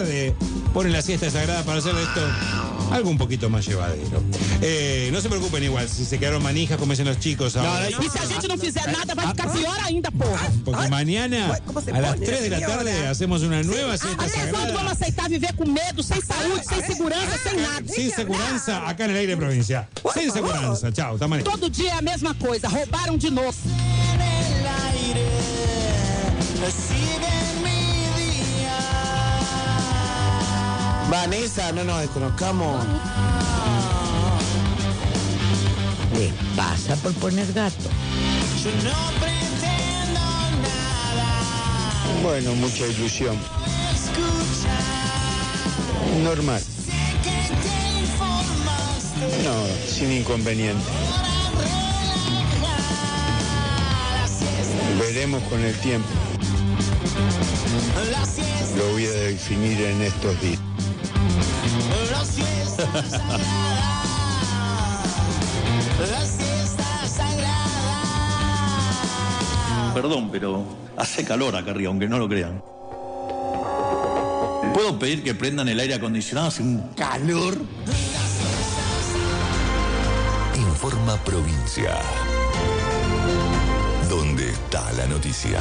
tarde ponen la siesta sagrada para hacer de esto algo un poquito más llevadero. No se preocupen igual, si se quedaron manijas como dicen los chicos ahora. E se a gente não fizer nada, vai ficar pior ainda, porra. Porque mañana a las 3 de la tarde hacemos una nueva siesta Até quando vamos sagrada. aceitar viver com medo, sem saúde, sem segurança, sem nada? Sin seguranza, acá en el aire provincia. Sin seguranza, chao, está manejando. Todo dia é a mesma coisa, roubaram de novo. Vanessa, no nos desconozcamos. Les pasa por poner gato. Bueno, mucha ilusión. Normal. No, sin inconveniente. Veremos con el tiempo. Lo voy a definir en estos días. Perdón, pero hace calor acá arriba, aunque no lo crean. ¿Puedo pedir que prendan el aire acondicionado? Hace un calor. Informa Provincia. ¿Dónde está la noticia?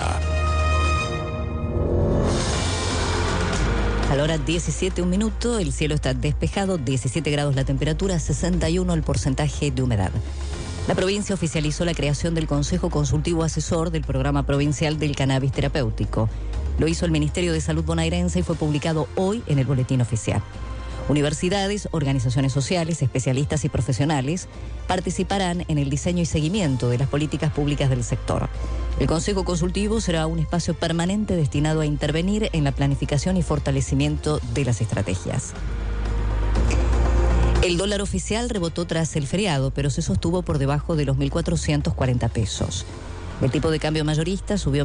A la hora 17, un minuto, el cielo está despejado, 17 grados la temperatura, 61 el porcentaje de humedad. La provincia oficializó la creación del Consejo Consultivo Asesor del Programa Provincial del Cannabis Terapéutico. Lo hizo el Ministerio de Salud bonaerense y fue publicado hoy en el Boletín Oficial. Universidades, organizaciones sociales, especialistas y profesionales participarán en el diseño y seguimiento de las políticas públicas del sector. El Consejo Consultivo será un espacio permanente destinado a intervenir en la planificación y fortalecimiento de las estrategias. El dólar oficial rebotó tras el feriado, pero se sostuvo por debajo de los 1.440 pesos. El tipo de cambio mayorista subió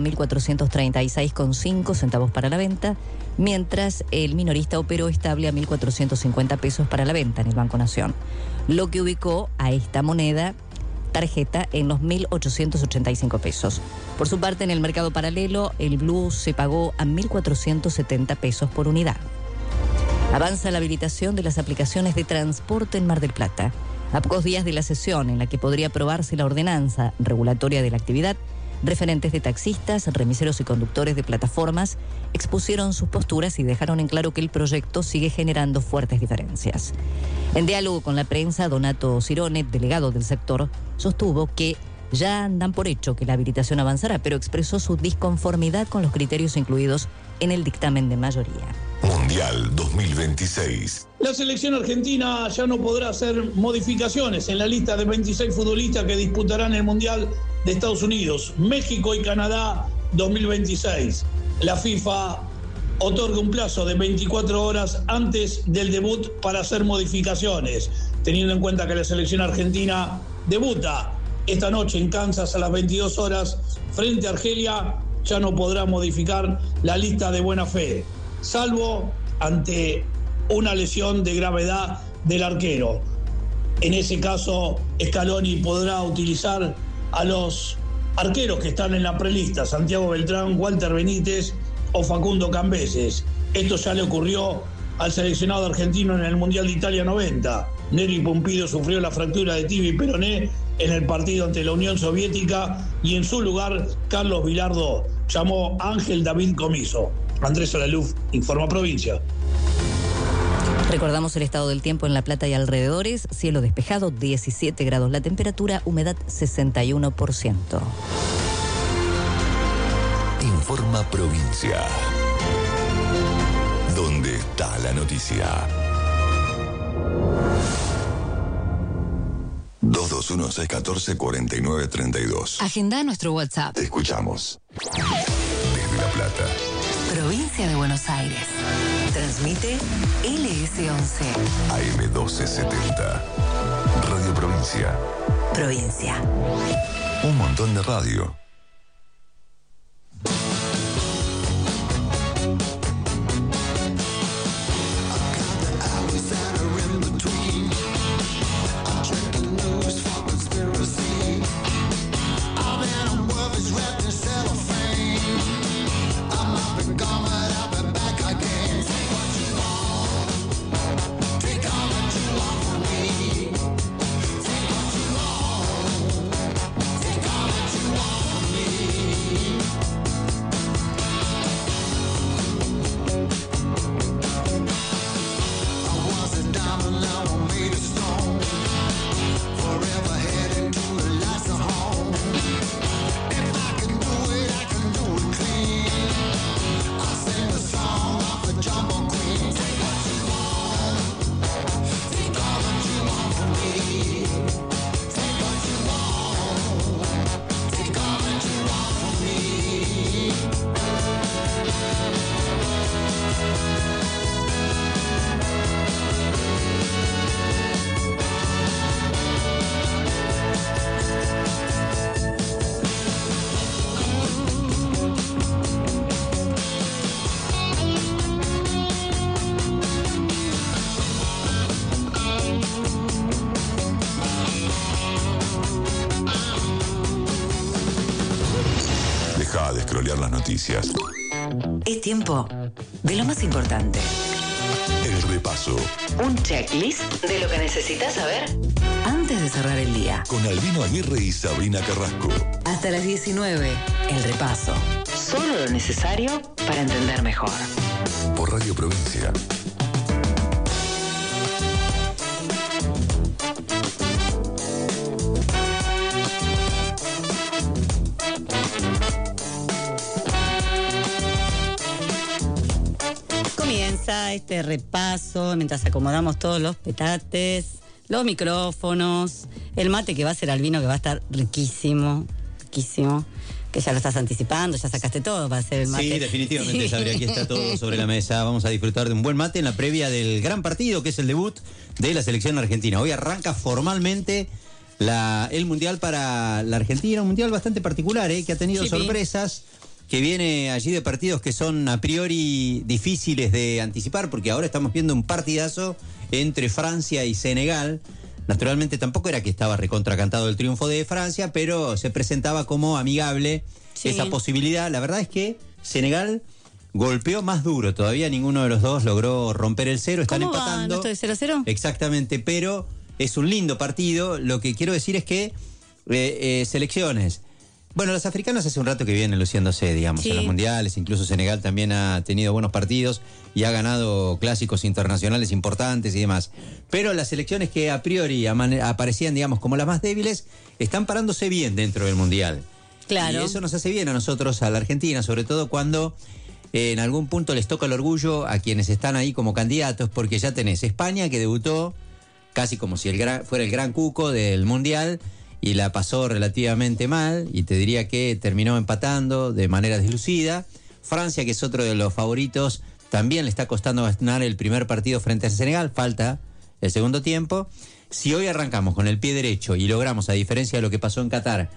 1.436,5 centavos para la venta, mientras el minorista operó estable a 1.450 pesos para la venta en el Banco Nación, lo que ubicó a esta moneda tarjeta en los 1.885 pesos. Por su parte, en el mercado paralelo, el blue se pagó a 1.470 pesos por unidad. Avanza la habilitación de las aplicaciones de transporte en Mar del Plata. A pocos días de la sesión en la que podría aprobarse la ordenanza regulatoria de la actividad, referentes de taxistas, remiseros y conductores de plataformas expusieron sus posturas y dejaron en claro que el proyecto sigue generando fuertes diferencias. En diálogo con la prensa, Donato Cirone, delegado del sector, sostuvo que ya dan por hecho que la habilitación avanzará, pero expresó su disconformidad con los criterios incluidos en el dictamen de mayoría. Mundial 2026. La selección argentina ya no podrá hacer modificaciones en la lista de 26 futbolistas que disputarán el Mundial de Estados Unidos, México y Canadá 2026. La FIFA otorga un plazo de 24 horas antes del debut para hacer modificaciones, teniendo en cuenta que la selección argentina debuta esta noche en Kansas a las 22 horas frente a Argelia. Ya no podrá modificar la lista de buena fe, salvo ante una lesión de gravedad del arquero. En ese caso, Scaloni podrá utilizar a los arqueros que están en la prelista, Santiago Beltrán, Walter Benítez o Facundo Cambeses. Esto ya le ocurrió al seleccionado argentino en el Mundial de Italia 90. Neri Pumpido sufrió la fractura de tibia y peroné en el partido ante la Unión Soviética y en su lugar Carlos Vilardo llamó a Ángel David Comiso. Andrés Alaluf, Informa Provincia. Recordamos el estado del tiempo en La Plata y alrededores, cielo despejado, 17 grados la temperatura, humedad 61%. Informa Provincia. ¿Dónde está la noticia? 221-614-4932. Agenda nuestro WhatsApp. Te escuchamos. Desde La Plata. Provincia de Buenos Aires. Transmite LS11. AM1270. Radio Provincia. Provincia. Un montón de radio. spoilear las noticias. Es tiempo de lo más importante. El repaso. Un checklist de lo que necesitas saber antes de cerrar el día. Con Albino Aguirre y Sabrina Carrasco. Hasta las 19, el repaso. Solo lo necesario para entender mejor. Por Radio Provincia. Comienza este repaso mientras acomodamos todos los petates, los micrófonos, el mate que va a ser Albino, que va a estar riquísimo, riquísimo, que ya lo estás anticipando, ya sacaste todo para hacer el mate. Sí, definitivamente, Sabri, aquí está todo sobre la mesa. Vamos a disfrutar de un buen mate en la previa del gran partido, que es el debut de la selección argentina. Hoy arranca formalmente el Mundial para la Argentina, un Mundial bastante particular, que ha tenido sorpresas, que viene allí de partidos que son a priori difíciles de anticipar, porque ahora estamos viendo un partidazo entre Francia y Senegal. Naturalmente tampoco era que estaba recontracantado el triunfo de Francia, pero se presentaba como amigable esa posibilidad. La verdad es que Senegal golpeó más duro, todavía ninguno de los dos logró romper el cero, están empatando. ¿No esto de 0-0? Exactamente, pero es un lindo partido. Lo que quiero decir es que selecciones... Bueno, los africanos hace un rato que vienen luciéndose, digamos, en los mundiales. Incluso Senegal también ha tenido buenos partidos y ha ganado clásicos internacionales importantes y demás. Pero las selecciones que a priori aparecían, digamos, como las más débiles, están parándose bien dentro del mundial. Claro. Y eso nos hace bien a nosotros, a la Argentina, sobre todo cuando en algún punto les toca el orgullo a quienes están ahí como candidatos, porque ya tenés España, que debutó casi como si fuera el gran cuco del mundial, y la pasó relativamente mal, y te diría que terminó empatando de manera deslucida. Francia, que es otro de los favoritos, también le está costando ganar el primer partido frente a Senegal, falta el segundo tiempo. Si hoy arrancamos con el pie derecho y logramos, a diferencia de lo que pasó en Qatar,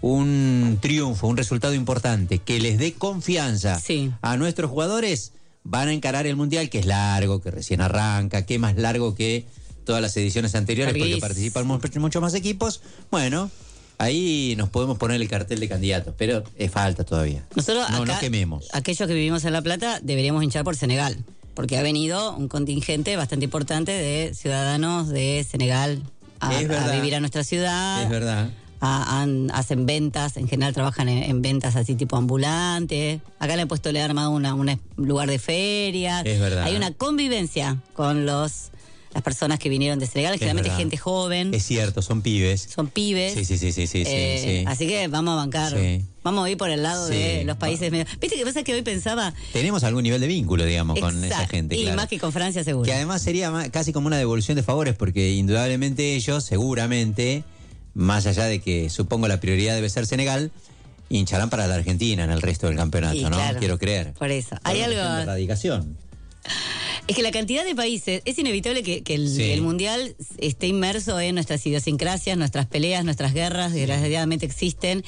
un triunfo, un resultado importante que les dé confianza a nuestros jugadores, van a encarar el Mundial, que es largo, que recién arranca, que es más largo que todas las ediciones anteriores, porque participan muchos más equipos. Bueno, ahí nos podemos poner el cartel de candidatos, pero falta todavía. Nosotros no acá, quememos. Aquellos que vivimos en La Plata deberíamos hinchar por Senegal, porque ha venido un contingente bastante importante de ciudadanos de Senegal a vivir a nuestra ciudad. Es verdad. Hacen ventas, en general trabajan en ventas así tipo ambulantes. Acá le han puesto, le han armado un lugar de ferias. Es verdad. Hay una convivencia con las personas que vinieron de Senegal, generalmente gente joven. Es cierto, son pibes. Son pibes. Sí. Así que vamos a bancar. Sí. Vamos a ir por el lado de los países medio. ¿Viste qué pasa? Que hoy pensaba... Tenemos algún nivel de vínculo, digamos, con esa gente. Y más que con Francia, seguro. Que además sería casi como una devolución de favores, porque indudablemente ellos, seguramente, más allá de que supongo la prioridad debe ser Senegal, hincharán para la Argentina en el resto del campeonato, ¿no? Claro, quiero creer. Por eso. Hay algo... de erradicación. Es que la cantidad de países, es inevitable que el Mundial esté inmerso en nuestras idiosincrasias, nuestras peleas, nuestras guerras, desgraciadamente existen,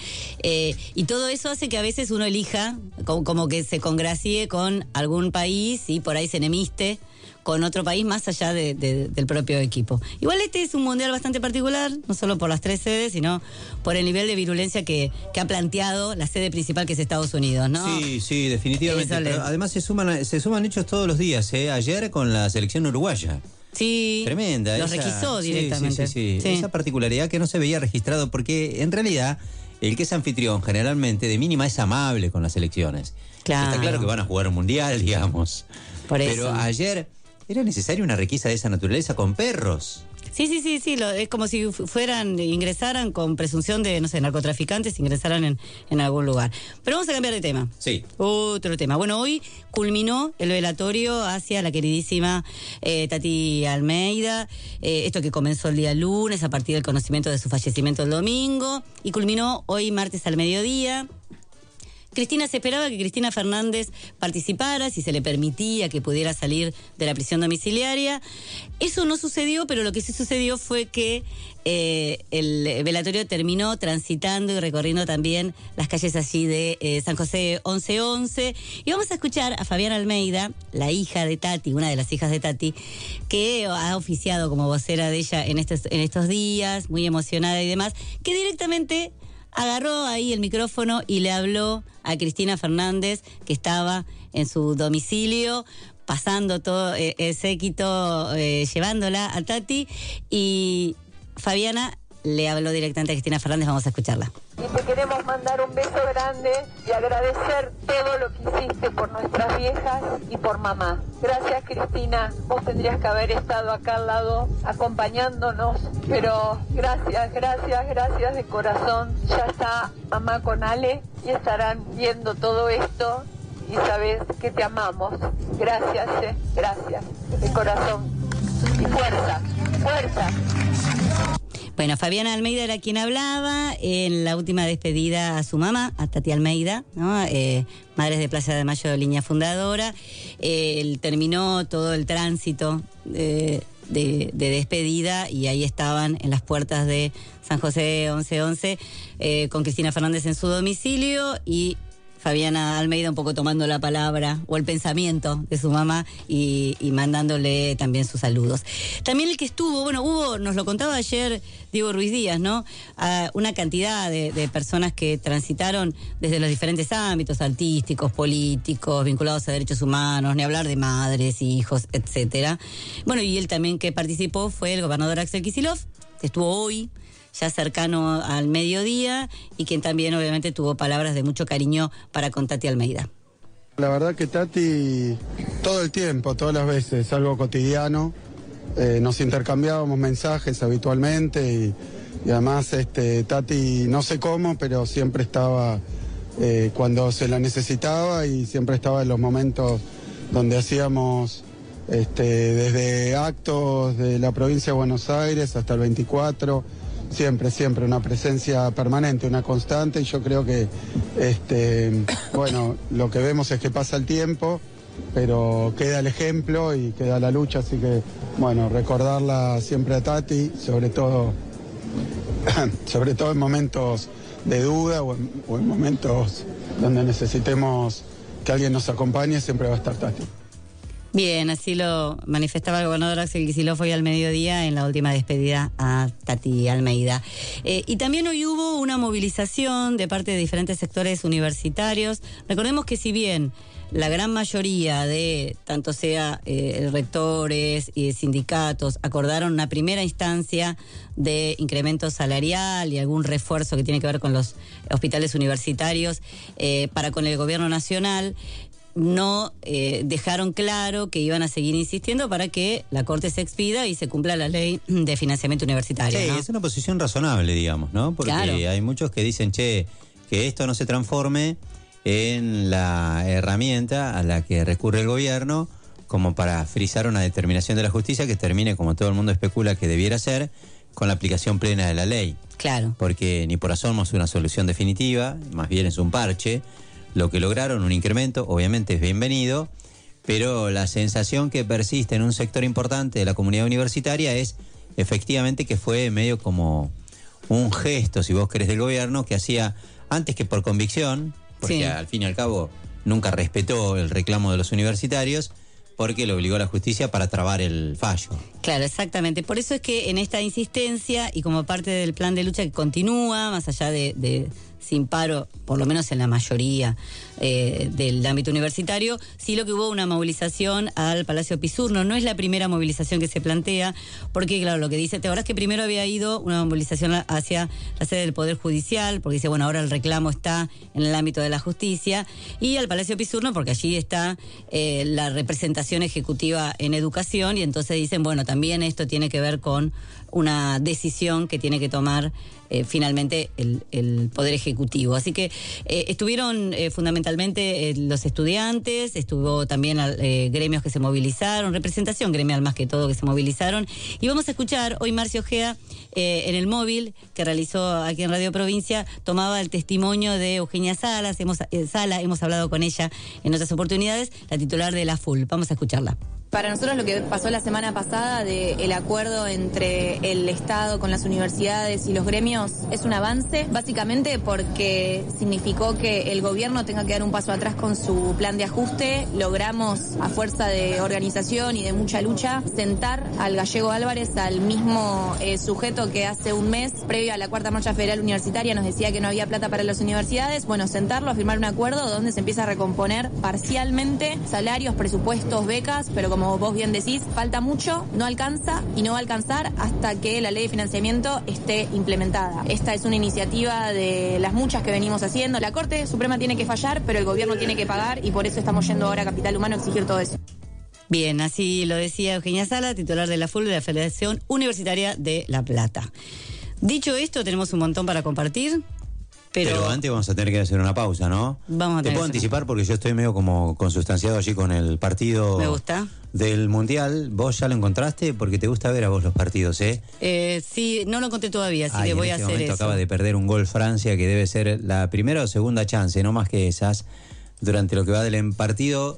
y todo eso hace que a veces uno elija, como que se congracie con algún país y por ahí se enemiste con otro país más allá del propio equipo. Igual este es un Mundial bastante particular, no solo por las 3 sedes, sino por el nivel de virulencia que ha planteado la sede principal, que es Estados Unidos, ¿no? Sí, definitivamente. Pero además se suman hechos todos los días, Ayer con la selección uruguaya. Sí. Tremenda. Los requisó directamente. Sí. Esa particularidad que no se veía registrado, porque en realidad el que es anfitrión generalmente de mínima es amable con las selecciones. Claro. Está claro que van a jugar un mundial, digamos. Por eso. Pero ayer era necesaria una requisa de esa naturaleza con perros. Sí, es como si ingresaran con presunción de, no sé, narcotraficantes, ingresaran en algún lugar. Pero vamos a cambiar de tema. Sí. Otro tema. Bueno, hoy culminó el velatorio hacia la queridísima Tati Almeida, esto que comenzó el día lunes a partir del conocimiento de su fallecimiento el domingo, y culminó hoy martes al mediodía. Se esperaba que Cristina Fernández participara, si se le permitía que pudiera salir de la prisión domiciliaria. Eso no sucedió, pero lo que sí sucedió fue que el velatorio terminó transitando y recorriendo también las calles allí de San José 1111. Y vamos a escuchar a Fabiana Almeida, la hija de Tati, una de las hijas de Tati, que ha oficiado como vocera de ella en estos días, muy emocionada y demás, que directamente agarró ahí el micrófono y le habló a Cristina Fernández, que estaba en su domicilio, pasando todo el séquito, llevándola a Tati, y Fabiana le habló directamente a Cristina Fernández. Vamos a escucharla. Y te queremos mandar un beso grande y agradecer todo lo que hiciste por nuestras viejas y por mamá. Gracias, Cristina. Vos tendrías que haber estado acá al lado acompañándonos, pero gracias de corazón. Ya está mamá con Ale y estarán viendo todo esto y sabes que te amamos. Gracias de corazón. Y fuerza. Bueno, Fabiana Almeida era quien hablaba en la última despedida a su mamá, a Tati Almeida, ¿no? Madres de Plaza de Mayo, línea fundadora. Terminó todo el tránsito de despedida y ahí estaban en las puertas de San José 1111 con Cristina Fernández en su domicilio y Fabiana Almeida un poco tomando la palabra o el pensamiento de su mamá y mandándole también sus saludos. También el que estuvo, hubo, nos lo contaba ayer Diego Ruiz Díaz, ¿no? Una cantidad de personas que transitaron desde los diferentes ámbitos artísticos, políticos, vinculados a derechos humanos, ni hablar de madres, hijos, etcétera. Bueno, y él también que participó fue el gobernador Axel Kicillof, que estuvo hoy, ya cercano al mediodía, y quien también obviamente tuvo palabras de mucho cariño para con Tati Almeida. La verdad que Tati, todo el tiempo, todas las veces, algo cotidiano, nos intercambiábamos mensajes habitualmente y además Tati, no sé cómo, pero siempre estaba cuando se la necesitaba y siempre estaba en los momentos donde hacíamos desde actos de la provincia de Buenos Aires hasta el 24, siempre una presencia permanente, una constante, y yo creo que lo que vemos es que pasa el tiempo, pero queda el ejemplo y queda la lucha, así que recordarla siempre a Tati, sobre todo en momentos de duda o en momentos donde necesitemos que alguien nos acompañe, siempre va a estar Tati. Bien, así lo manifestaba el gobernador Axel Kicillof hoy al mediodía en la última despedida a Tati Almeida. Y también hoy hubo una movilización de parte de diferentes sectores universitarios. Recordemos que si bien la gran mayoría de, tanto sea rectores y sindicatos, acordaron una primera instancia de incremento salarial y algún refuerzo que tiene que ver con los hospitales universitarios para con el gobierno nacional, no dejaron claro que iban a seguir insistiendo para que la Corte se expida y se cumpla la ley de financiamiento universitario. Sí, ¿no? Es una posición razonable, digamos, ¿no? Porque claro, hay muchos que dicen, que esto no se transforme en la herramienta a la que recurre el gobierno como para frizar una determinación de la justicia que termine, como todo el mundo especula que debiera ser, con la aplicación plena de la ley. Claro. Porque ni por asomo es una solución definitiva, más bien es un parche. Lo que lograron, un incremento, obviamente es bienvenido, pero la sensación que persiste en un sector importante de la comunidad universitaria es efectivamente que fue medio como un gesto, si vos querés, del gobierno, que hacía antes que por convicción, porque sí, al fin y al cabo nunca respetó el reclamo de los universitarios, porque lo obligó a la justicia para trabar el fallo. Claro, exactamente. Por eso es que en esta insistencia y como parte del plan de lucha que continúa, más allá de sin paro, por lo menos en la mayoría del ámbito universitario, sí lo que hubo una movilización al Palacio Pisurno. No es la primera movilización que se plantea, porque claro, lo que dice, ¿te acordás que primero había ido una movilización hacia la sede del Poder Judicial? Porque dice, ahora el reclamo está en el ámbito de la justicia, y al Palacio Pisurno porque allí está la representación ejecutiva en educación, y entonces dicen, también esto tiene que ver con una decisión que tiene que tomar finalmente el Poder Ejecutivo. Así que estuvieron fundamentalmente los estudiantes, estuvo también gremios que se movilizaron, representación gremial más que todo que se movilizaron, y vamos a escuchar hoy Marcio Ojeda en el móvil que realizó aquí en Radio Provincia, tomaba el testimonio de Eugenia Sala, hemos hablado con ella en otras oportunidades, la titular de la FUL. Vamos a escucharla. Para nosotros lo que pasó la semana pasada del acuerdo entre el Estado con las universidades y los gremios es un avance, básicamente porque significó que el gobierno tenga que dar un paso atrás con su plan de ajuste. Logramos, a fuerza de organización y de mucha lucha, sentar al Gallego Álvarez, al mismo sujeto que hace un mes, previo a la Cuarta Marcha Federal Universitaria, nos decía que no había plata para las universidades. Bueno, sentarlo, a firmar un acuerdo donde se empieza a recomponer parcialmente salarios, presupuestos, becas, pero como vos bien decís, falta mucho, no alcanza y no va a alcanzar hasta que la ley de financiamiento esté implementada. Esta es una iniciativa de las muchas que venimos haciendo. La Corte Suprema tiene que fallar, pero el gobierno tiene que pagar y por eso estamos yendo ahora a Capital Humano a exigir todo eso. Bien, así lo decía Eugenia Sala, titular de la FUL de la Federación Universitaria de La Plata. Dicho esto, tenemos un montón para compartir. Pero antes vamos a tener que hacer una pausa, ¿no? Vamos a Te puedo anticipar porque yo estoy medio como consustanciado allí con el partido. Me gusta. Del Mundial. ¿Vos ya lo encontraste? Porque te gusta ver a vos los partidos, ¿eh? Sí, no lo encontré todavía, así que voy a hacer eso. Acaba de perder un gol Francia, que debe ser la primera o segunda chance, no más que esas, durante lo que va del partido.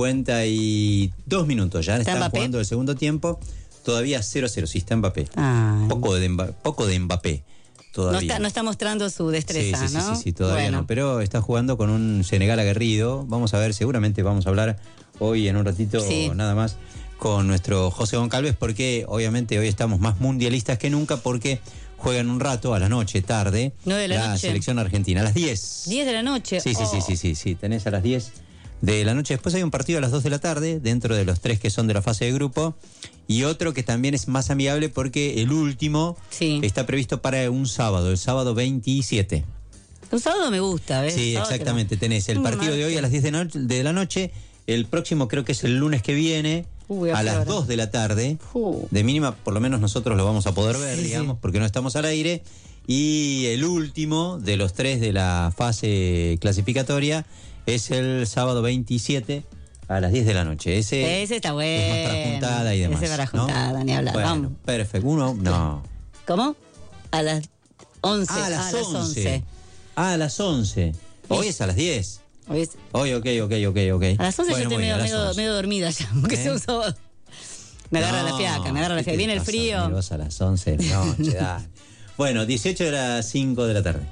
52 minutos ya. Están jugando el segundo tiempo. Todavía 0-0, sí, está Mbappé. Poco de Mbappé. Todavía. No está mostrando su destreza, ¿no? Sí, todavía no. Pero está jugando con un Senegal aguerrido. Vamos a ver, seguramente vamos a hablar hoy en un ratito nada más con nuestro José Goncalves, porque obviamente hoy estamos más mundialistas que nunca, porque juegan un rato a la noche, tarde, 9 de la noche. Selección argentina, a las 10. 10 de la noche. Sí, tenés a las 10 de la noche. Después hay un partido a las 2 de la tarde, dentro de los 3 que son de la fase de grupo. Y otro que también es más amigable porque el último está previsto para un sábado, el sábado 27. Un sábado me gusta, ¿ves? Sí, exactamente. Tenés el partido de hoy a las 10 de la noche. El próximo creo que es el lunes que viene, a las 2 de la tarde. De mínima, por lo menos nosotros lo vamos a poder ver, digamos, porque no estamos al aire. Y el último de los 3 de la fase clasificatoria es el sábado 27 a las 10 de la noche. Ese está bueno. Es más para juntada y demás. Ese para juntada, ¿no? Ni hablar. Bueno, vamos. Perfecto. No. ¿Cómo? A las 11. A las 11. A las 11. Hoy es a las 10. Hoy, ok. A las 11 yo estoy medio dormida ya, aunque sea un sábado. Me agarra la fiaca. Viene el frío. A las 11 de la noche, dale. Bueno, 18 de las 5 de la tarde.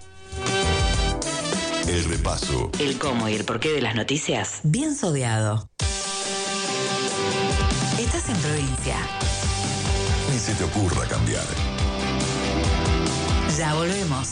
El repaso. El cómo y el porqué de las noticias. Bien sodeado. Estás en provincia. Ni se te ocurra cambiar. Ya volvemos.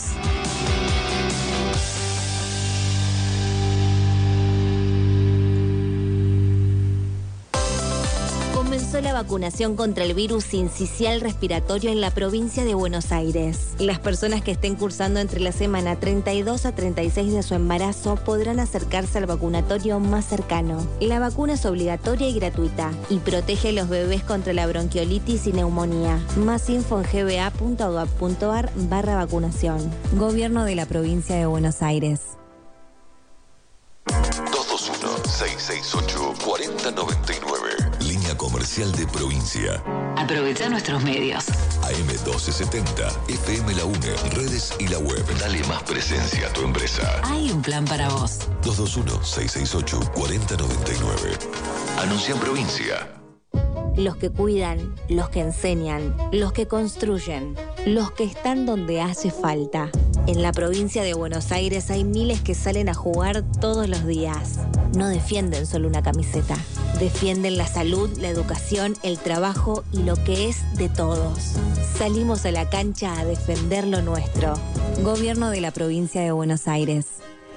Comenzó la vacunación contra el virus sincicial respiratorio en la provincia de Buenos Aires. Las personas que estén cursando entre la semana 32 a 36 de su embarazo podrán acercarse al vacunatorio más cercano. La vacuna es obligatoria y gratuita y protege a los bebés contra la bronquiolitis y neumonía. Más info en gba.gov.ar/vacunación. Gobierno de la provincia de Buenos Aires. 221-668-4099. Línea comercial de provincia. Aprovecha nuestros medios. AM1270, FM La UNE, redes y la web. Dale más presencia a tu empresa. Hay un plan para vos. 221-668-4099. Anuncia en provincia. Los que cuidan, los que enseñan, los que construyen, los que están donde hace falta. En la provincia de Buenos Aires hay miles que salen a jugar todos los días. No defienden solo una camiseta. Defienden la salud, la educación, el trabajo y lo que es de todos. Salimos a la cancha a defender lo nuestro. Gobierno de la provincia de Buenos Aires.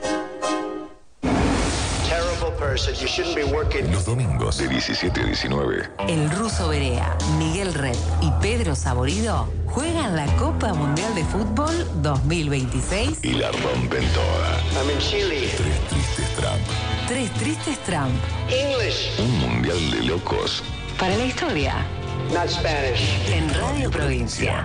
Los domingos de 17 a 19. El Ruso Berea, Miguel Red y Pedro Saborido juegan la Copa Mundial de Fútbol 2026 y la rompen toda. Tres tristes Trump. Un mundial de locos. Para la historia. Not Spanish. En Radio Provincia.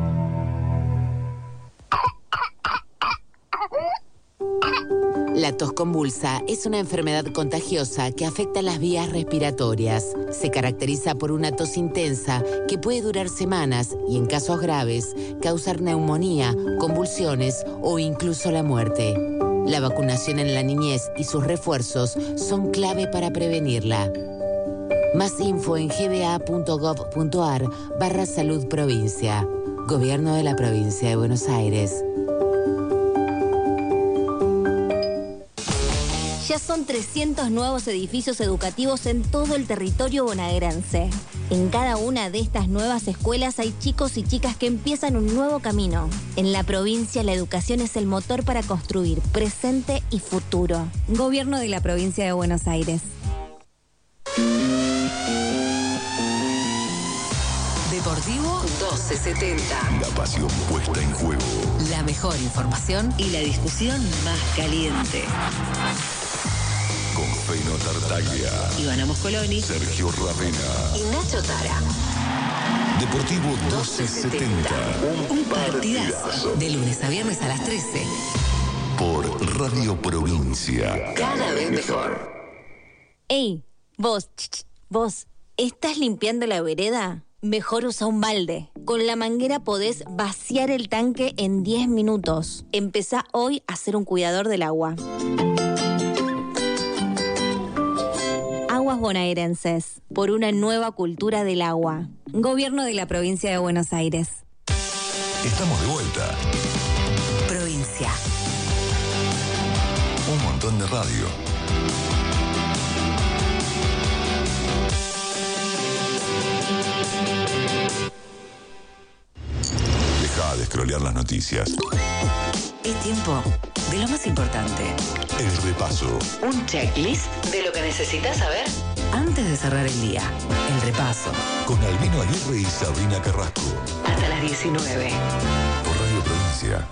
La tos convulsa es una enfermedad contagiosa que afecta las vías respiratorias. Se caracteriza por una tos intensa que puede durar semanas y, en casos graves, causar neumonía, convulsiones o incluso la muerte. La vacunación en la niñez y sus refuerzos son clave para prevenirla. Más info en gba.gov.ar/salud provincia. Gobierno de la Provincia de Buenos Aires. Ya son 300 nuevos edificios educativos en todo el territorio bonaerense. En cada una de estas nuevas escuelas hay chicos y chicas que empiezan un nuevo camino. En la provincia, la educación es el motor para construir presente y futuro. Gobierno de la Provincia de Buenos Aires. Deportivo 1270. La pasión puesta en juego. La mejor información y la discusión más caliente. Con Feno Tartaglia, Ivana Moscoloni, Sergio Ravena y Nacho Tara. Deportivo 1270. Un partidazo. De lunes a viernes a las 13. Por Radio Provincia. Cada vez mejor. Ey, vos, ¿estás limpiando la vereda? Mejor usa un balde. Con la manguera podés vaciar el tanque en 10 minutos. Empezá hoy a ser un cuidador del agua. Aguas bonaerenses, por una nueva cultura del agua. Gobierno de la Provincia de Buenos Aires. Estamos de vuelta. Provincia. Un montón de radio. Deja de scrollear las noticias. Es tiempo de lo más importante. El repaso. Un checklist de lo que necesitas saber antes de cerrar el día. El repaso. Con Albino Aguirre y Sabrina Carrasco. Hasta las 19. Por Radio Provincia.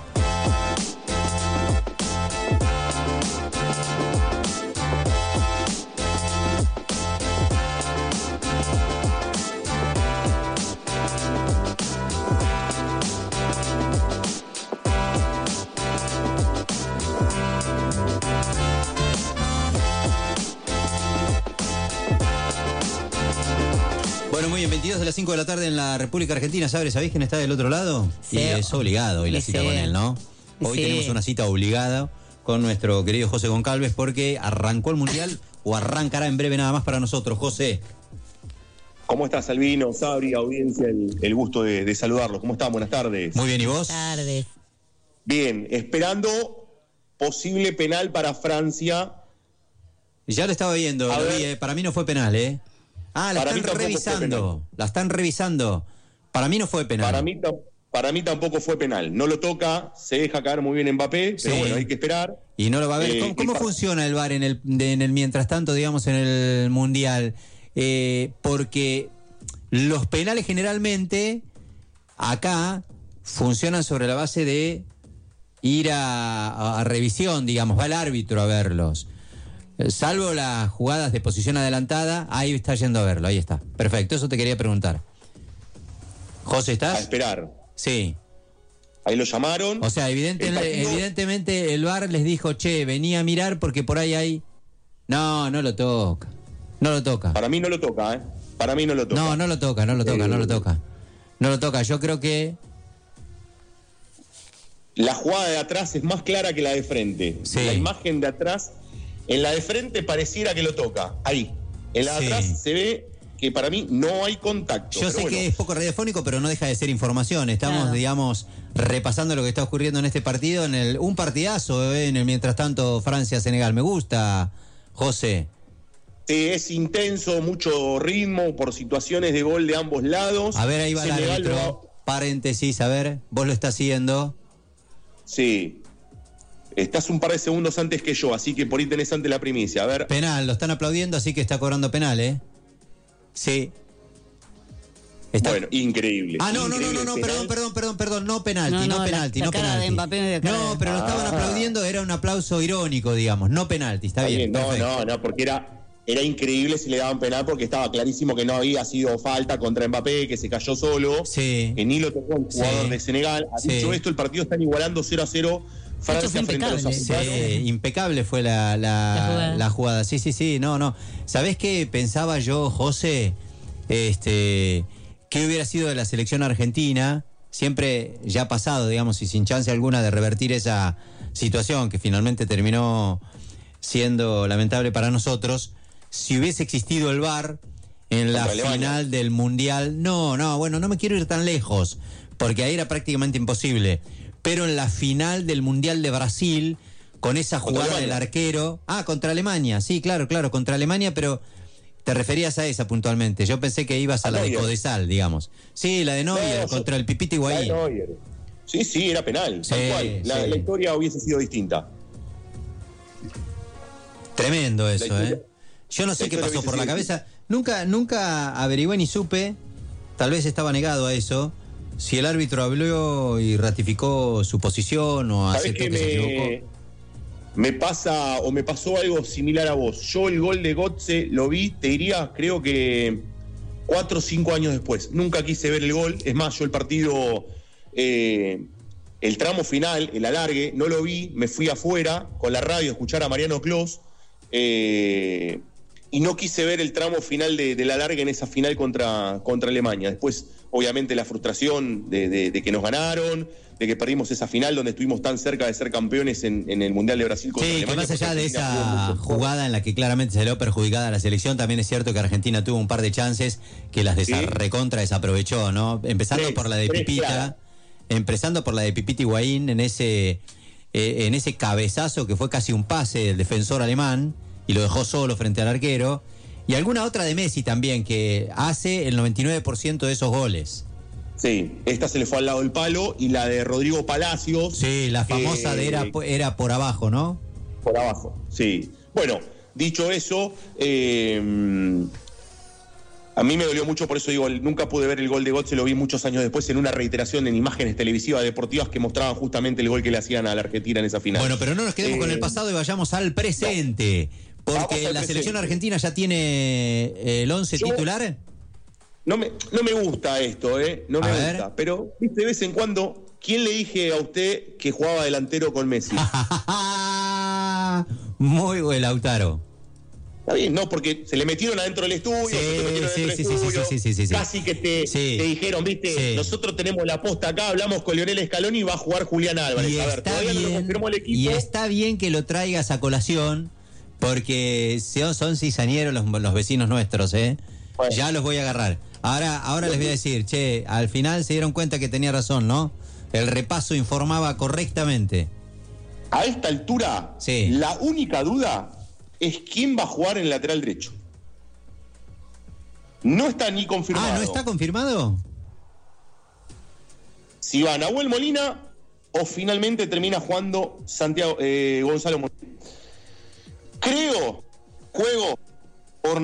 Bueno, muy bien, 22 de las 5 de la tarde en la República Argentina. ¿Sabéis quién está del otro lado? Sí. Y es obligado hoy la cita con él, ¿no? Hoy Sí. tenemos una cita obligada con nuestro querido José Goncalves porque arrancó el Mundial o arrancará en breve nada más para nosotros. José. ¿Cómo estás, Albino, Sabri, audiencia? El gusto de saludarlos. ¿Cómo están? Buenas tardes. Muy bien, ¿y vos? Buenas tardes. Bien, esperando posible penal para Francia. Ya lo estaba viendo, lo vi, para mí no fue penal, ¿eh? Ah, la Para mí están tampoco fue revisando. La están revisando. Para mí no fue penal. Para mí tampoco fue penal. No lo toca, se deja caer muy bien Mbappé, pero Sí. bueno, hay que esperar. Y no lo va a ver. ¿Cómo funciona el VAR en el mientras tanto, digamos, en el Mundial? Porque los penales generalmente acá funcionan sobre la base de ir a revisión, digamos, va el árbitro a verlos. Salvo las jugadas de posición adelantada, ahí está yendo a verlo, ahí está. Perfecto, eso te quería preguntar. José, ¿estás? A esperar. Sí. Ahí lo llamaron. O sea, evidentemente el VAR les dijo, che, vení a mirar porque por ahí hay... No lo toca. No lo toca. Para mí no lo toca, ¿eh? Para mí no lo toca. No lo toca. No lo toca. Yo creo que... La jugada de atrás es más clara que la de frente. Sí. La imagen de atrás, en la de frente pareciera que lo toca. Ahí. En la de Sí. atrás se ve que para mí no hay contacto. Yo pero sé bueno. que es poco radiofónico, pero no deja de ser información. Estamos, Claro. digamos, repasando lo que está ocurriendo en este partido, un partidazo, en el mientras tanto Francia-Senegal. Me gusta, José. Sí, es intenso, mucho ritmo por situaciones de gol de ambos lados. A ver, ahí va el Senegal árbitro. lo Paréntesis, a ver, vos lo estás siguiendo. Sí. Estás un par de segundos antes que yo, así que por ahí tenés ante la primicia. A ver. Penal, lo están aplaudiendo, así que está cobrando penal, ¿eh? Sí. Bueno, increíble. Ah, no, increíble penal. perdón, no penalti, no penalti, la no cara penalti. de Mbappé de cara No, de- pero lo estaban aplaudiendo, era un aplauso irónico, digamos, no penalti, está bien. No, perfecto. no, porque era increíble si le daban penal porque estaba clarísimo que no había sido falta contra Mbappé, que se cayó solo, Sí. que ni lo tocó el jugador Sí. de Senegal. Sí. Dicho esto, el partido están igualando 0-0 Francia frente a los africanos. Sí, impecable fue la jugada. Sí, no. ¿Sabés qué pensaba yo, José? ¿Qué hubiera sido de la selección argentina? Siempre ya pasado, digamos, y sin chance alguna de revertir esa situación que finalmente terminó siendo lamentable para nosotros. Si hubiese existido el VAR en la Contra Alemania. final del Mundial. No, bueno, no me quiero ir tan lejos, porque ahí era prácticamente imposible. Pero en la final del Mundial de Brasil, con esa jugada del arquero. Contra Alemania, sí, claro, contra Alemania, pero te referías a esa puntualmente. Yo pensé que ibas a la de Codesal, digamos. Sí, la de Neuer, contra el Pipita Higuaín. Sí, era penal, tal cual. La historia hubiese sido distinta. Tremendo eso, ¿eh? Yo no sé qué pasó por la cabeza. Nunca averigüé ni supe, tal vez estaba negado a eso, si el árbitro habló y ratificó su posición o aceptó que se equivocó. Me pasó algo similar a vos. Yo el gol de Götze lo vi, te diría, creo que 4 o 5 años después. Nunca quise ver el gol. Es más, yo el partido, el tramo final, el alargue, no lo vi. Me fui afuera con la radio a escuchar a Mariano Clos. Y no quise ver el tramo final del alargue en esa final contra Alemania. Después, obviamente, la frustración de que nos ganaron, de que perdimos esa final donde estuvimos tan cerca de ser campeones en el Mundial de Brasil contra Alemania. Sí, que más allá de esa jugada en la que claramente se le dio perjudicada a la selección, también es cierto que Argentina tuvo un par de chances que las recontra desaprovechó, ¿no? Empezando por la de Pipita Higuaín en ese cabezazo que fue casi un pase del defensor alemán y lo dejó solo frente al arquero, y alguna otra de Messi también que hace el 99% de esos goles. Sí, esta se le fue al lado del palo, y la de Rodrigo Palacios. Sí, la famosa era por abajo, ¿no? Por abajo, sí. Bueno, dicho eso, a mí me dolió mucho, por eso digo, nunca pude ver el gol de Götze, lo vi muchos años después en una reiteración en imágenes televisivas deportivas que mostraban justamente el gol que le hacían a la Argentina en esa final. Bueno, pero no nos quedemos con el pasado y vayamos al presente, porque la selección argentina ya tiene el 11 titular. No me gusta esto, no me gusta. Pero, viste, de vez en cuando, ¿quién le dije a usted que jugaba delantero con Messi? Muy buen Lautaro. Está bien, no, porque se le metieron adentro del estudio, casi que te dijeron, viste, nosotros tenemos la posta acá, hablamos con Lionel Scaloni y va a jugar Julián Álvarez. A ver, todavía no lo confirmó el equipo. Y está bien que lo traigas a colación, porque son cizañeros los vecinos nuestros, Bueno. Ya los voy a agarrar. Ahora les voy a decir, al final se dieron cuenta que tenía razón, ¿no? El repaso informaba correctamente. A esta altura, la única duda es quién va a jugar en el lateral derecho. No está ni confirmado. ¿No está confirmado? Si va Nahuel Molina o finalmente termina jugando Gonzalo Molina. Creo, juego por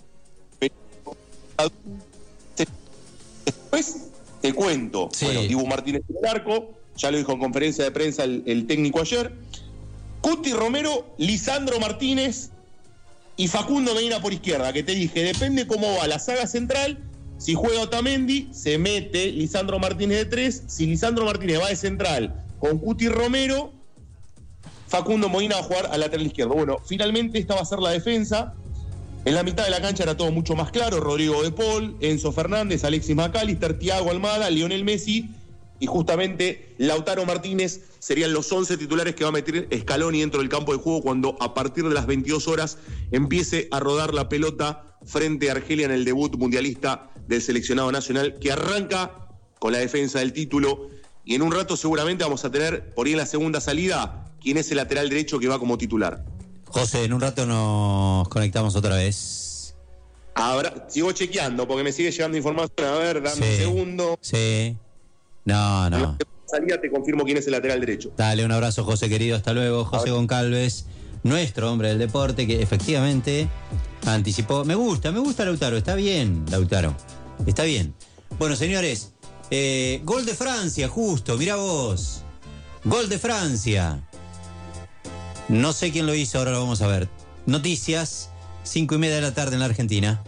después te cuento. Bueno, Dibu Martínez en el arco, ya lo dijo en conferencia de prensa el técnico ayer. Cuti Romero, Lisandro Martínez y Facundo Medina por izquierda, que te dije, depende cómo va la saga central. Si juega Otamendi, se mete Lisandro Martínez de 3. Si Lisandro Martínez va de central con Cuti Romero, Facundo Medina va a jugar al lateral izquierdo. Bueno, finalmente esta va a ser la defensa. En la mitad de la cancha era todo mucho más claro. Rodrigo de Paul, Enzo Fernández, Alexis McAllister, Thiago Almada, Lionel Messi y justamente Lautaro Martínez serían los 11 titulares que va a meter Scaloni dentro del campo de juego cuando a partir de las 22 horas empiece a rodar la pelota frente a Argelia en el debut mundialista del seleccionado nacional, que arranca con la defensa del título. Y en un rato seguramente vamos a tener por ahí en la segunda salida quién es el lateral derecho que va como titular. José, en un rato nos conectamos otra vez. Sigo chequeando porque me sigue llegando información. A ver, dame un segundo. Sí. No. En la salida te confirmo quién es el lateral derecho. Dale, un abrazo, José querido. Hasta luego. José Goncalves, nuestro hombre del deporte, que efectivamente anticipó. Me gusta Lautaro. Está bien, Lautaro. Está bien. Bueno, señores, gol de Francia, justo. Mirá vos. Gol de Francia. No sé quién lo hizo, ahora lo vamos a ver. Noticias, 5:30 de la tarde en la Argentina.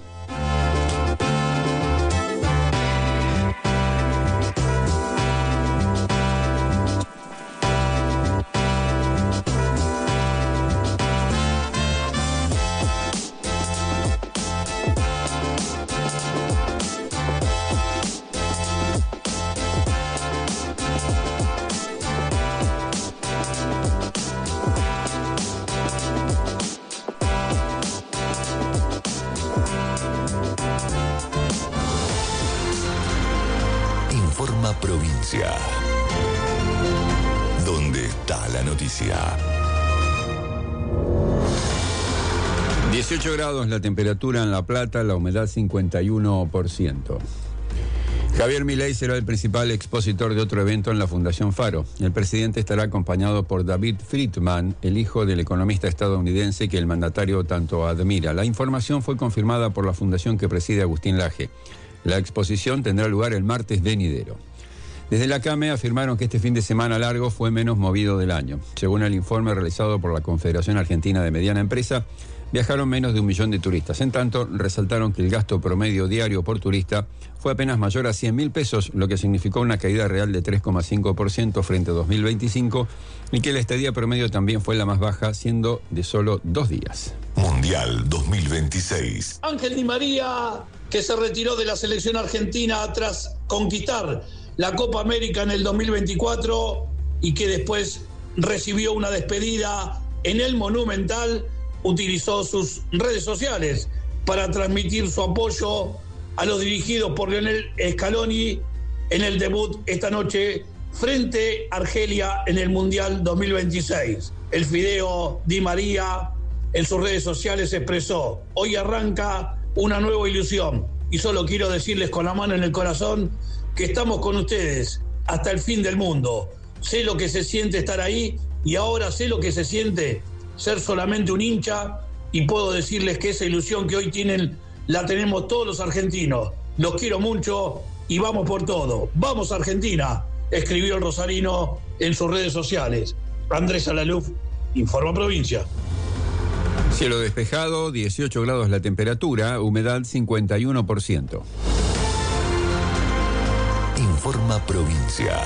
Informa Provincia. ¿Dónde está la noticia? 18 grados la temperatura en La Plata, la humedad 51%. Javier Milei será el principal expositor de otro evento en la Fundación Faro. El presidente estará acompañado por David Friedman, el hijo del economista estadounidense que el mandatario tanto admira. La información fue confirmada por la fundación que preside Agustín Laje. La exposición tendrá lugar el martes venidero. Desde la CAME afirmaron que este fin de semana largo fue menos movido del año. Según el informe realizado por la Confederación Argentina de Mediana Empresa, viajaron menos de 1 millón de turistas. En tanto, resaltaron que el gasto promedio diario por turista fue apenas mayor a 100.000 pesos, lo que significó una caída real de 3,5% frente a 2025, y que la estadía promedio también fue la más baja, siendo de solo 2 días. Mundial 2026. Ángel Di María, que se retiró de la selección argentina tras conquistar la Copa América en el 2024 y que después recibió una despedida en el Monumental, utilizó sus redes sociales para transmitir su apoyo a los dirigidos por Lionel Scaloni en el debut esta noche frente a Argelia en el Mundial 2026. El fideo Di María en sus redes sociales expresó: hoy arranca una nueva ilusión y solo quiero decirles con la mano en el corazón que estamos con ustedes hasta el fin del mundo. Sé lo que se siente estar ahí y ahora sé lo que se siente ser solamente un hincha, y puedo decirles que esa ilusión que hoy tienen la tenemos todos los argentinos. Los quiero mucho y vamos por todo. ¡Vamos Argentina!, escribió el rosarino en sus redes sociales. Andrés Alaluf, Informa Provincia. Cielo despejado, 18 grados la temperatura, humedad 51%. Informa Provincia.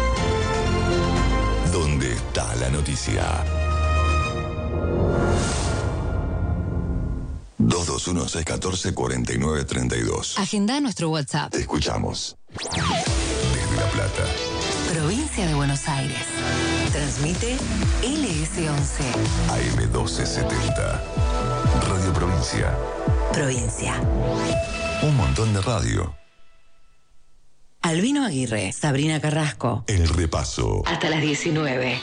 ¿Dónde está la noticia? 221-614-4932. Agenda nuestro WhatsApp. Te escuchamos. Desde La Plata. Provincia de Buenos Aires. Transmite LS11. AM1270. Radio Provincia. Provincia. Un montón de radio. Albino Aguirre, Sabrina Carrasco. El repaso. Hasta las 19.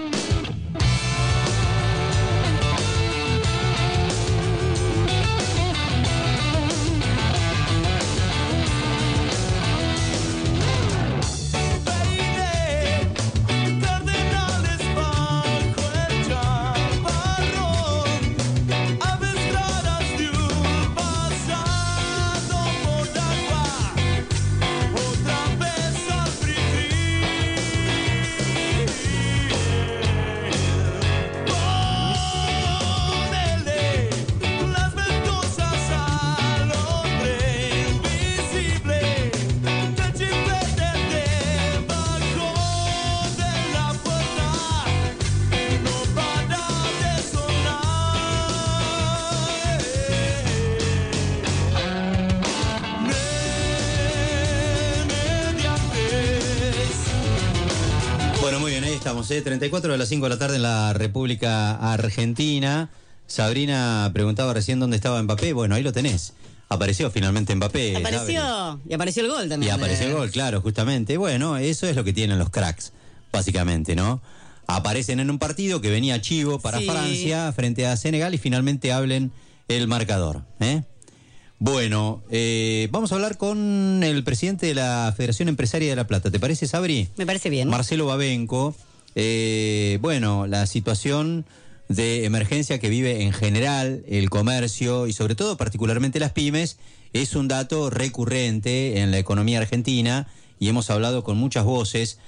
Estamos, 34 de las 5 de la tarde en la República Argentina. Sabrina preguntaba recién dónde estaba Mbappé. Bueno, ahí lo tenés. Apareció finalmente Mbappé. Apareció, y apareció el gol también. Y apareció el gol, claro, justamente. Bueno, eso es lo que tienen los cracks, básicamente, ¿no? Aparecen en un partido que venía chivo para Francia frente a Senegal y finalmente hablen el marcador, ¿eh? Bueno, vamos a hablar con el presidente de la Federación Empresaria de La Plata. ¿Te parece, Sabri? Me parece bien. Marcelo Babenco. Bueno, la situación de emergencia que vive en general el comercio y sobre todo particularmente las pymes es un dato recurrente en la economía argentina y hemos hablado con muchas voces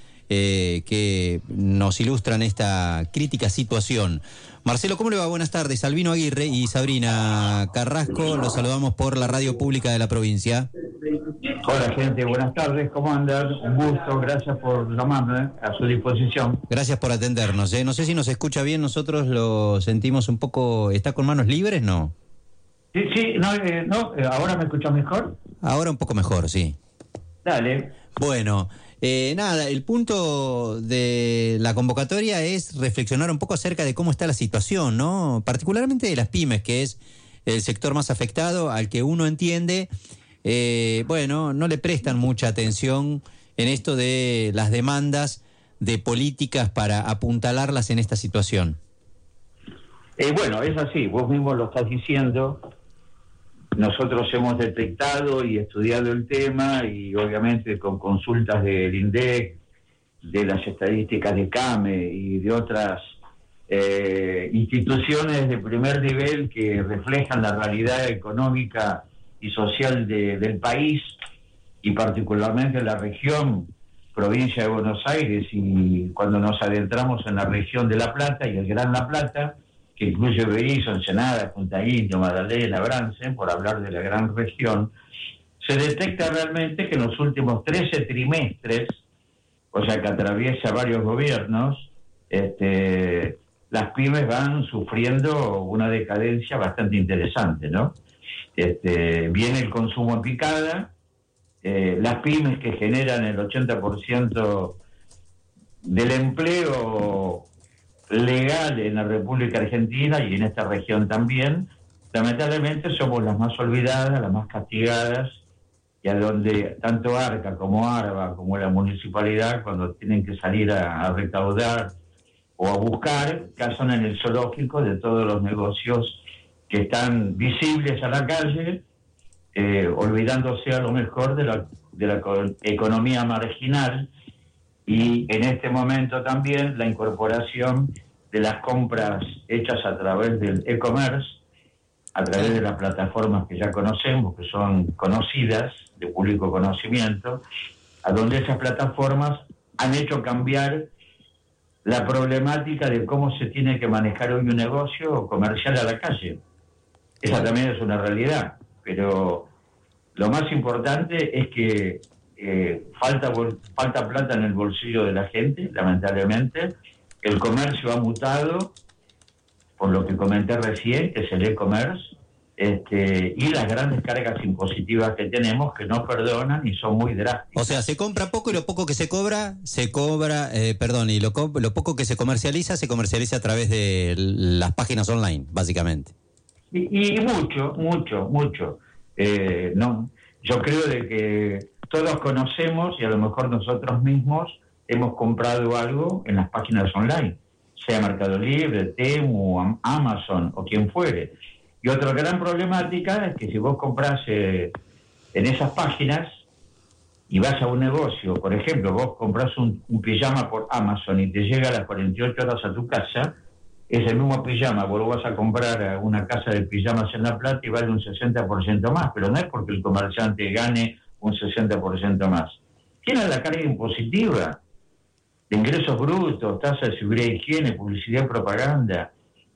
que nos ilustran esta crítica situación. Marcelo, ¿cómo le va? Buenas tardes. Albino Aguirre y Sabrina Carrasco, los saludamos por la radio pública de la provincia. Hola gente, buenas tardes, ¿cómo andan? Un gusto, gracias por llamarme, a su disposición. Gracias por atendernos, ¿eh? No sé si nos escucha bien, nosotros lo sentimos un poco... ¿Está con manos libres, no? Sí, ¿ahora me escuchas mejor? Ahora un poco mejor, sí. Dale. Bueno... nada, el punto de la convocatoria es reflexionar un poco acerca de cómo está la situación, ¿no? Particularmente de las pymes, que es el sector más afectado, al que uno entiende, bueno, no le prestan mucha atención en esto de las demandas de políticas para apuntalarlas en esta situación? Bueno, es así, vos mismo lo estás diciendo. Nosotros hemos detectado y estudiado el tema y obviamente con consultas del INDEC, de las estadísticas de CAME y de otras instituciones de primer nivel que reflejan la realidad económica y social del país y particularmente en la región, provincia de Buenos Aires, y cuando nos adentramos en la región de La Plata y el Gran La Plata, que incluye Berizo, Ensenada, Punta Indio, Magdalena, Brance, por hablar de la gran región, se detecta realmente que en los últimos 13 trimestres, o sea que atraviesa varios gobiernos, las pymes van sufriendo una decadencia bastante interesante, ¿no? Viene el consumo en picada, las pymes que generan el 80% del empleo legal en la República Argentina y en esta región también, lamentablemente somos las más olvidadas, las más castigadas, y a donde tanto Arca como Arba como la municipalidad, cuando tienen que salir a recaudar o a buscar, cazan en el zoológico de todos los negocios que están visibles a la calle, olvidándose a lo mejor de la economía marginal, y en este momento también la incorporación de las compras hechas a través del e-commerce, a través de las plataformas que ya conocemos, que son conocidas, de público conocimiento, a donde esas plataformas han hecho cambiar la problemática de cómo se tiene que manejar hoy un negocio comercial a la calle. Esa también es una realidad, pero lo más importante es que falta plata en el bolsillo de la gente, lamentablemente. El comercio ha mutado, por lo que comenté recién, que es el e-commerce, y las grandes cargas impositivas que tenemos, que no perdonan y son muy drásticas. O sea, se compra poco y lo poco que se cobra, y lo poco que se comercializa a través de las páginas online, básicamente. Y mucho. No, yo creo de que todos conocemos, y a lo mejor nosotros mismos hemos comprado algo en las páginas online, sea Mercado Libre, Temu, Amazon o quien fuere. Y otra gran problemática es que si vos compras en esas páginas y vas a un negocio, por ejemplo, vos compras un pijama por Amazon y te llega a las 48 horas a tu casa, ese mismo pijama vos lo vas a comprar a una casa de pijamas en La Plata y vale un 60% más, pero no es porque el comerciante gane un 60% más. Tiene la carga impositiva de ingresos brutos, tasa de seguridad y higiene, publicidad y propaganda,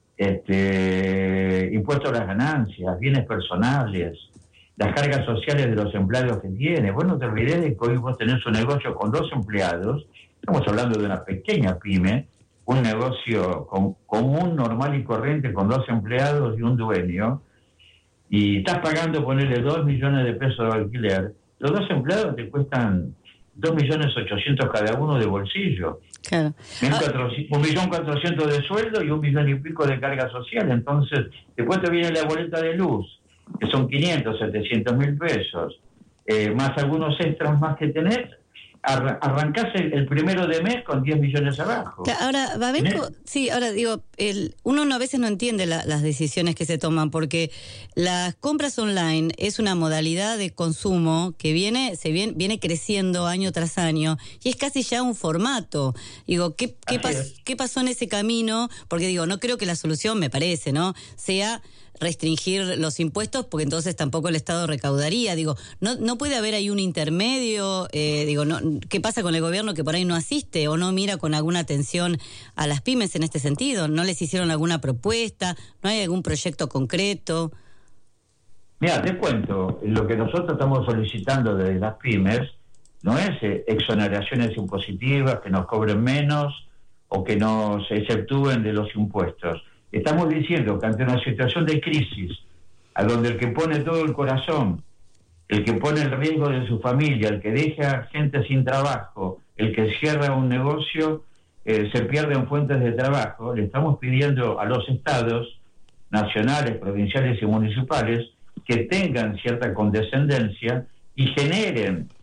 impuestos a las ganancias, bienes personales, las cargas sociales de los empleados que tiene. Vos no te olvides de que hoy vos tenés un negocio con 2 empleados, estamos hablando de una pequeña pyme, un negocio común, normal y corriente con 2 empleados y un dueño, y estás pagando, ponerle 2 millones de pesos de alquiler. Los 2 empleados te cuestan 2.800.000 cada uno de bolsillo. Claro. 1.400.000 de sueldo y 1 millón y pico de carga social. Entonces, después te viene la boleta de luz, que son 500, 700.000 pesos, más algunos extras más que tenés. Arrancás el primero de mes con 10 millones abajo. Ahora, Babenco, sí, ahora digo, uno a veces no entiende las decisiones que se toman, porque las compras online es una modalidad de consumo que viene creciendo año tras año y es casi ya un formato. Digo, ¿qué pasó en ese camino? Porque digo, no creo que la solución, me parece, ¿no?, sea restringir los impuestos, porque entonces tampoco el Estado recaudaría. Digo, no puede haber ahí un intermedio. ¿Qué pasa con el gobierno que por ahí no asiste o no mira con alguna atención a las pymes en este sentido? ¿No les hicieron alguna propuesta? ¿No hay algún proyecto concreto? Mira, te cuento, lo que nosotros estamos solicitando de las pymes no es exoneraciones impositivas, que nos cobren menos o que nos exceptúen de los impuestos. Estamos diciendo que ante una situación de crisis, a donde el que pone todo el corazón, el que pone el riesgo de su familia, el que deja gente sin trabajo, el que cierra un negocio, se pierden fuentes de trabajo, le estamos pidiendo a los estados nacionales, provinciales y municipales que tengan cierta condescendencia y generen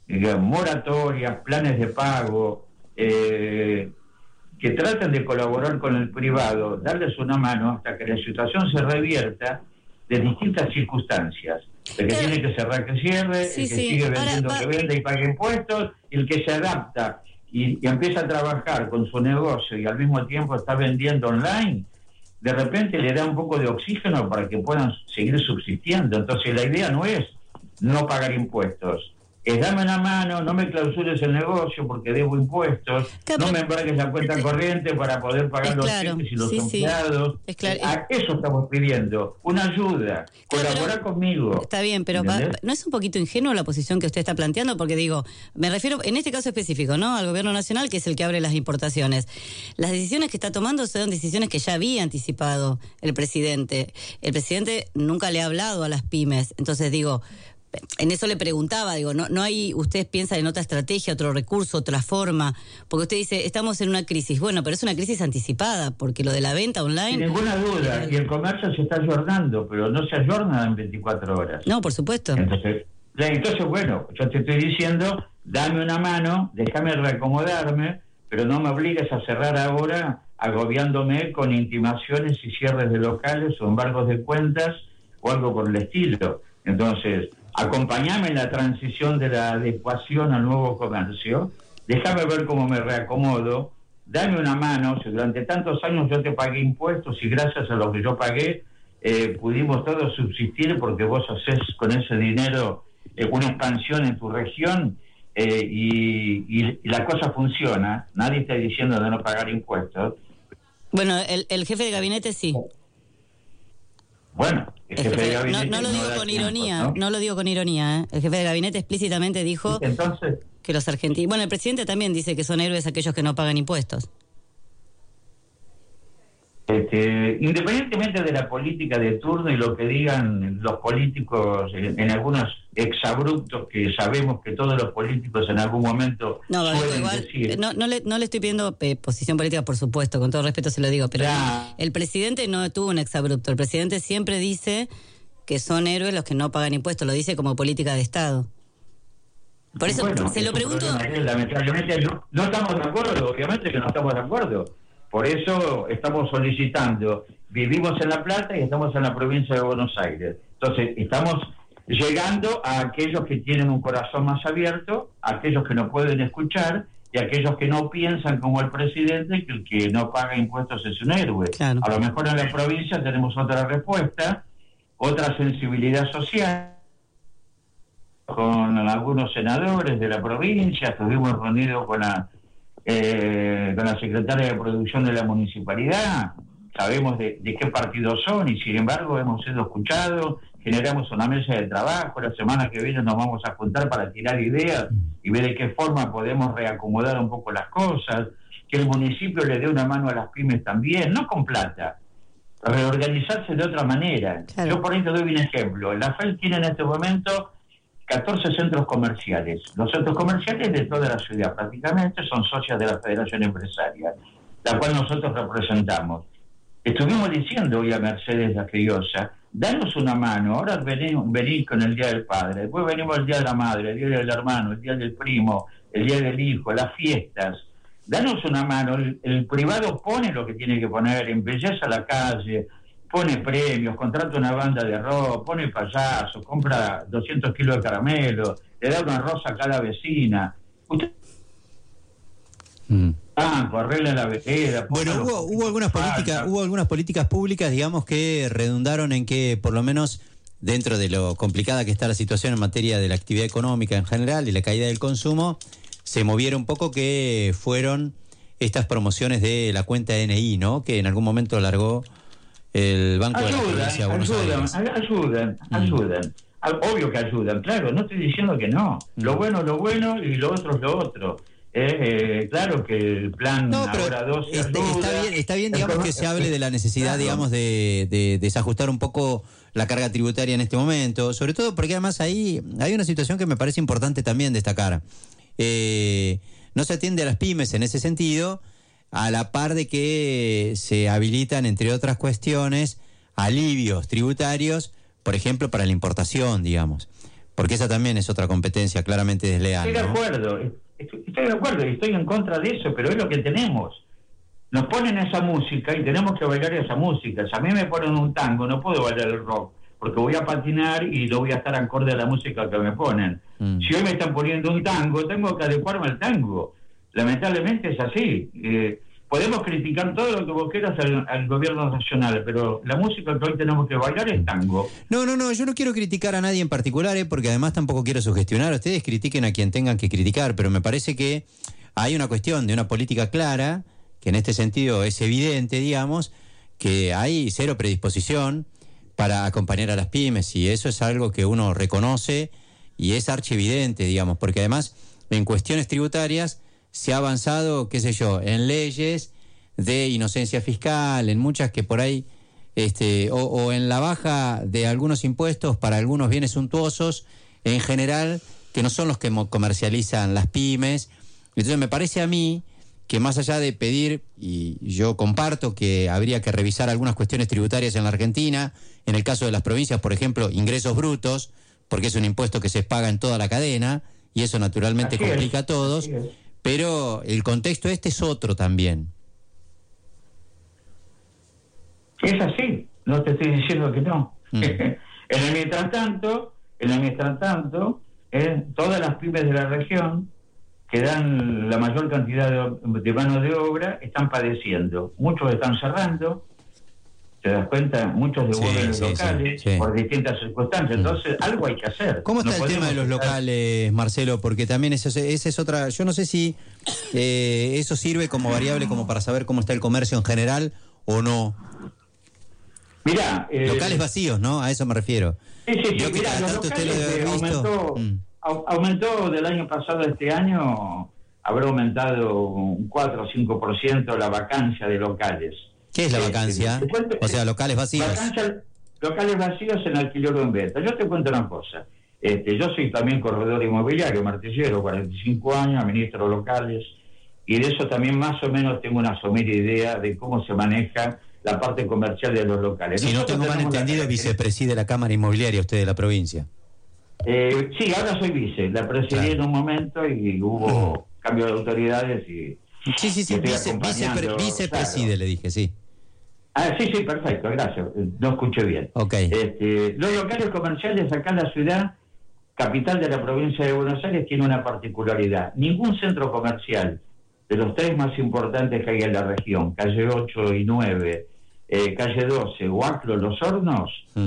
moratorias, planes de pago, que traten de colaborar con el privado, darles una mano hasta que la situación se revierta de distintas circunstancias. El que tiene que cerrar, que cierre, el que sigue vendiendo, que venda y pague impuestos, y el que se adapta y empieza a trabajar con su negocio y al mismo tiempo está vendiendo online, de repente le da un poco de oxígeno para que puedan seguir subsistiendo. Entonces la idea no es no pagar impuestos, es dame una mano, no me clausures el negocio porque debo impuestos, no me embargues la cuenta corriente para poder pagar los cheques y los empleados. A eso estamos pidiendo, una ayuda, colaborar conmigo. Está bien, pero ¿no es un poquito ingenuo la posición que usted está planteando? Porque digo, me refiero en este caso específico, ¿no?, al gobierno nacional, que es el que abre las importaciones. Las decisiones que está tomando son decisiones que ya había anticipado el presidente. El presidente nunca le ha hablado a las pymes. Entonces digo, en eso le preguntaba, digo, no hay, ustedes piensan en otra estrategia, otro recurso, otra forma, porque usted dice, estamos en una crisis. Bueno, pero es una crisis anticipada, porque lo de la venta online... Sin ninguna duda, y el comercio se está ayornando, pero no se ayorna en 24 horas. No, por supuesto. Entonces bueno, yo te estoy diciendo, dame una mano, déjame reacomodarme, pero no me obligues a cerrar ahora agobiándome con intimaciones y cierres de locales o embargos de cuentas o algo por el estilo. Entonces, acompáñame en la transición de la adecuación al nuevo comercio, déjame ver cómo me reacomodo, dame una mano. Si durante tantos años yo te pagué impuestos y gracias a lo que yo pagué pudimos todos subsistir porque vos haces con ese dinero una expansión en tu región y la cosa funciona, nadie está diciendo de no pagar impuestos. Bueno, el jefe de gabinete sí. Bueno, el jefe de gabinete no lo digo con ironía, ¿no? No lo digo con ironía, ¿eh? El jefe de gabinete explícitamente dijo que los argentinos... Bueno, el presidente también dice que son héroes aquellos que no pagan impuestos. Independientemente de la política de turno y lo que digan los políticos en algunos exabruptos que sabemos que todos los políticos en algún momento pueden decir. No le estoy pidiendo posición política, por supuesto, con todo respeto se lo digo, pero el presidente no tuvo un exabrupto. El presidente siempre dice que son héroes los que no pagan impuestos, lo dice como política de Estado. Por eso se lo pregunto. Lamentablemente no estamos de acuerdo, obviamente que no estamos de acuerdo. Por eso estamos solicitando, vivimos en La Plata y estamos en la provincia de Buenos Aires. Entonces, estamos llegando a aquellos que tienen un corazón más abierto, a aquellos que no pueden escuchar y a aquellos que no piensan como el presidente, que el que no paga impuestos es un héroe. Claro. A lo mejor en la provincia tenemos otra respuesta, otra sensibilidad social. Con algunos senadores de la provincia, estuvimos reunidos con la secretaria de producción de la municipalidad, sabemos de qué partido son y sin embargo hemos sido escuchados, generamos una mesa de trabajo, la semana que viene nos vamos a juntar para tirar ideas y ver de qué forma podemos reacomodar un poco las cosas, que el municipio le dé una mano a las pymes también, no con plata, reorganizarse de otra manera. Claro. Yo por ahí te doy un ejemplo, la FEL tiene en este momento 14 centros comerciales. Los centros comerciales de toda la ciudad prácticamente son socios de la Federación Empresaria, la cual nosotros representamos. Estuvimos diciendo hoy a Mercedes La Criosa, danos una mano, ahora venís con el Día del Padre, después venimos el Día de la Madre, el Día del Hermano, el Día del Primo, el Día del Hijo, las fiestas. Danos una mano, el privado pone lo que tiene que poner, embelleza la calle, pone premios, contrata una banda de rock, pone payasos, compra 200 kilos de caramelo, le da una rosa a cada vecina. Usted arregla la vereda. Bueno, hubo algunas políticas públicas, digamos, que redundaron en que, por lo menos dentro de lo complicada que está la situación en materia de la actividad económica en general y la caída del consumo, se moviera un poco, que fueron estas promociones de la cuenta DNI, ¿no? Que en algún momento largó el Banco de la Provincia de Buenos Aires. Ayudan. Obvio que ayudan, claro, no estoy diciendo que no. Lo bueno y lo otro es lo otro. Claro que el plan ahora 2 está bien, digamos, que se hable de la necesidad, digamos, de desajustar un poco la carga tributaria en este momento, sobre todo porque además ahí hay una situación que me parece importante también destacar. No se atiende a las pymes en ese sentido, a la par de que se habilitan, entre otras cuestiones, alivios tributarios, por ejemplo, para la importación, digamos. Porque esa también es otra competencia claramente desleal. Estoy de acuerdo, estoy de acuerdo y estoy en contra de eso, pero es lo que tenemos. Nos ponen esa música y tenemos que bailar esa música. Si a mí me ponen un tango, no puedo bailar el rock, porque voy a patinar y no voy a estar acorde a la música que me ponen. Si hoy me están poniendo un tango, tengo que adecuarme al tango. Lamentablemente es así. Podemos criticar todo lo que vos quieras al gobierno nacional, pero la música que hoy tenemos que bailar es tango. No, yo no quiero criticar a nadie en particular, porque además tampoco quiero sugestionar. Ustedes critiquen a quien tengan que criticar, pero me parece que hay una cuestión de una política clara, que en este sentido es evidente, digamos, que hay cero predisposición para acompañar a las pymes, y eso es algo que uno reconoce y es archievidente, digamos, porque además en cuestiones tributarias se ha avanzado, qué sé yo, en leyes de inocencia fiscal, en muchas que por ahí, o en la baja de algunos impuestos para algunos bienes suntuosos, en general, que no son los que comercializan las pymes. Entonces me parece a mí que más allá de pedir, y yo comparto que habría que revisar algunas cuestiones tributarias en la Argentina, en el caso de las provincias, por ejemplo, ingresos brutos, porque es un impuesto que se paga en toda la cadena, y eso naturalmente complica a todos, pero el contexto es otro también. Es así, no te estoy diciendo que no. En el mientras tanto, todas las pymes de la región que dan la mayor cantidad de mano de obra están padeciendo. Muchos están cerrando, ¿te das cuenta? Muchos devuelven los locales por distintas circunstancias. Entonces, algo hay que hacer. ¿Cómo está el tema de los locales, Marcelo? Porque también esa es otra... Yo no sé si eso sirve como variable como para saber cómo está el comercio en general o no. Mirá... locales vacíos, ¿no? A eso me refiero. Sí, mirá, los locales aumentó del año pasado a este año, habrá aumentado un 4 o 5% la vacancia de locales. ¿Qué es la vacancia? O sea, locales vacíos. Locales vacíos en alquiler o en venta. Yo te cuento una cosa. Yo soy también corredor inmobiliario, martillero, 45 años, administro locales, y de eso también más o menos tengo una somera idea de cómo se maneja la parte comercial de los locales. Si no tengo mal entendido, vicepreside la Cámara Inmobiliaria usted de la provincia. Sí, ahora soy vice. La presidí en un momento y hubo cambio de autoridades y... Sí, vicepreside, le dije, sí. Sí, perfecto, gracias. No escuché bien. Okay. Los locales comerciales acá en la ciudad, capital de la provincia de Buenos Aires, tiene una particularidad. Ningún centro comercial de los tres más importantes que hay en la región, calle 8 y 9, calle 12, Huaclo, Los Hornos,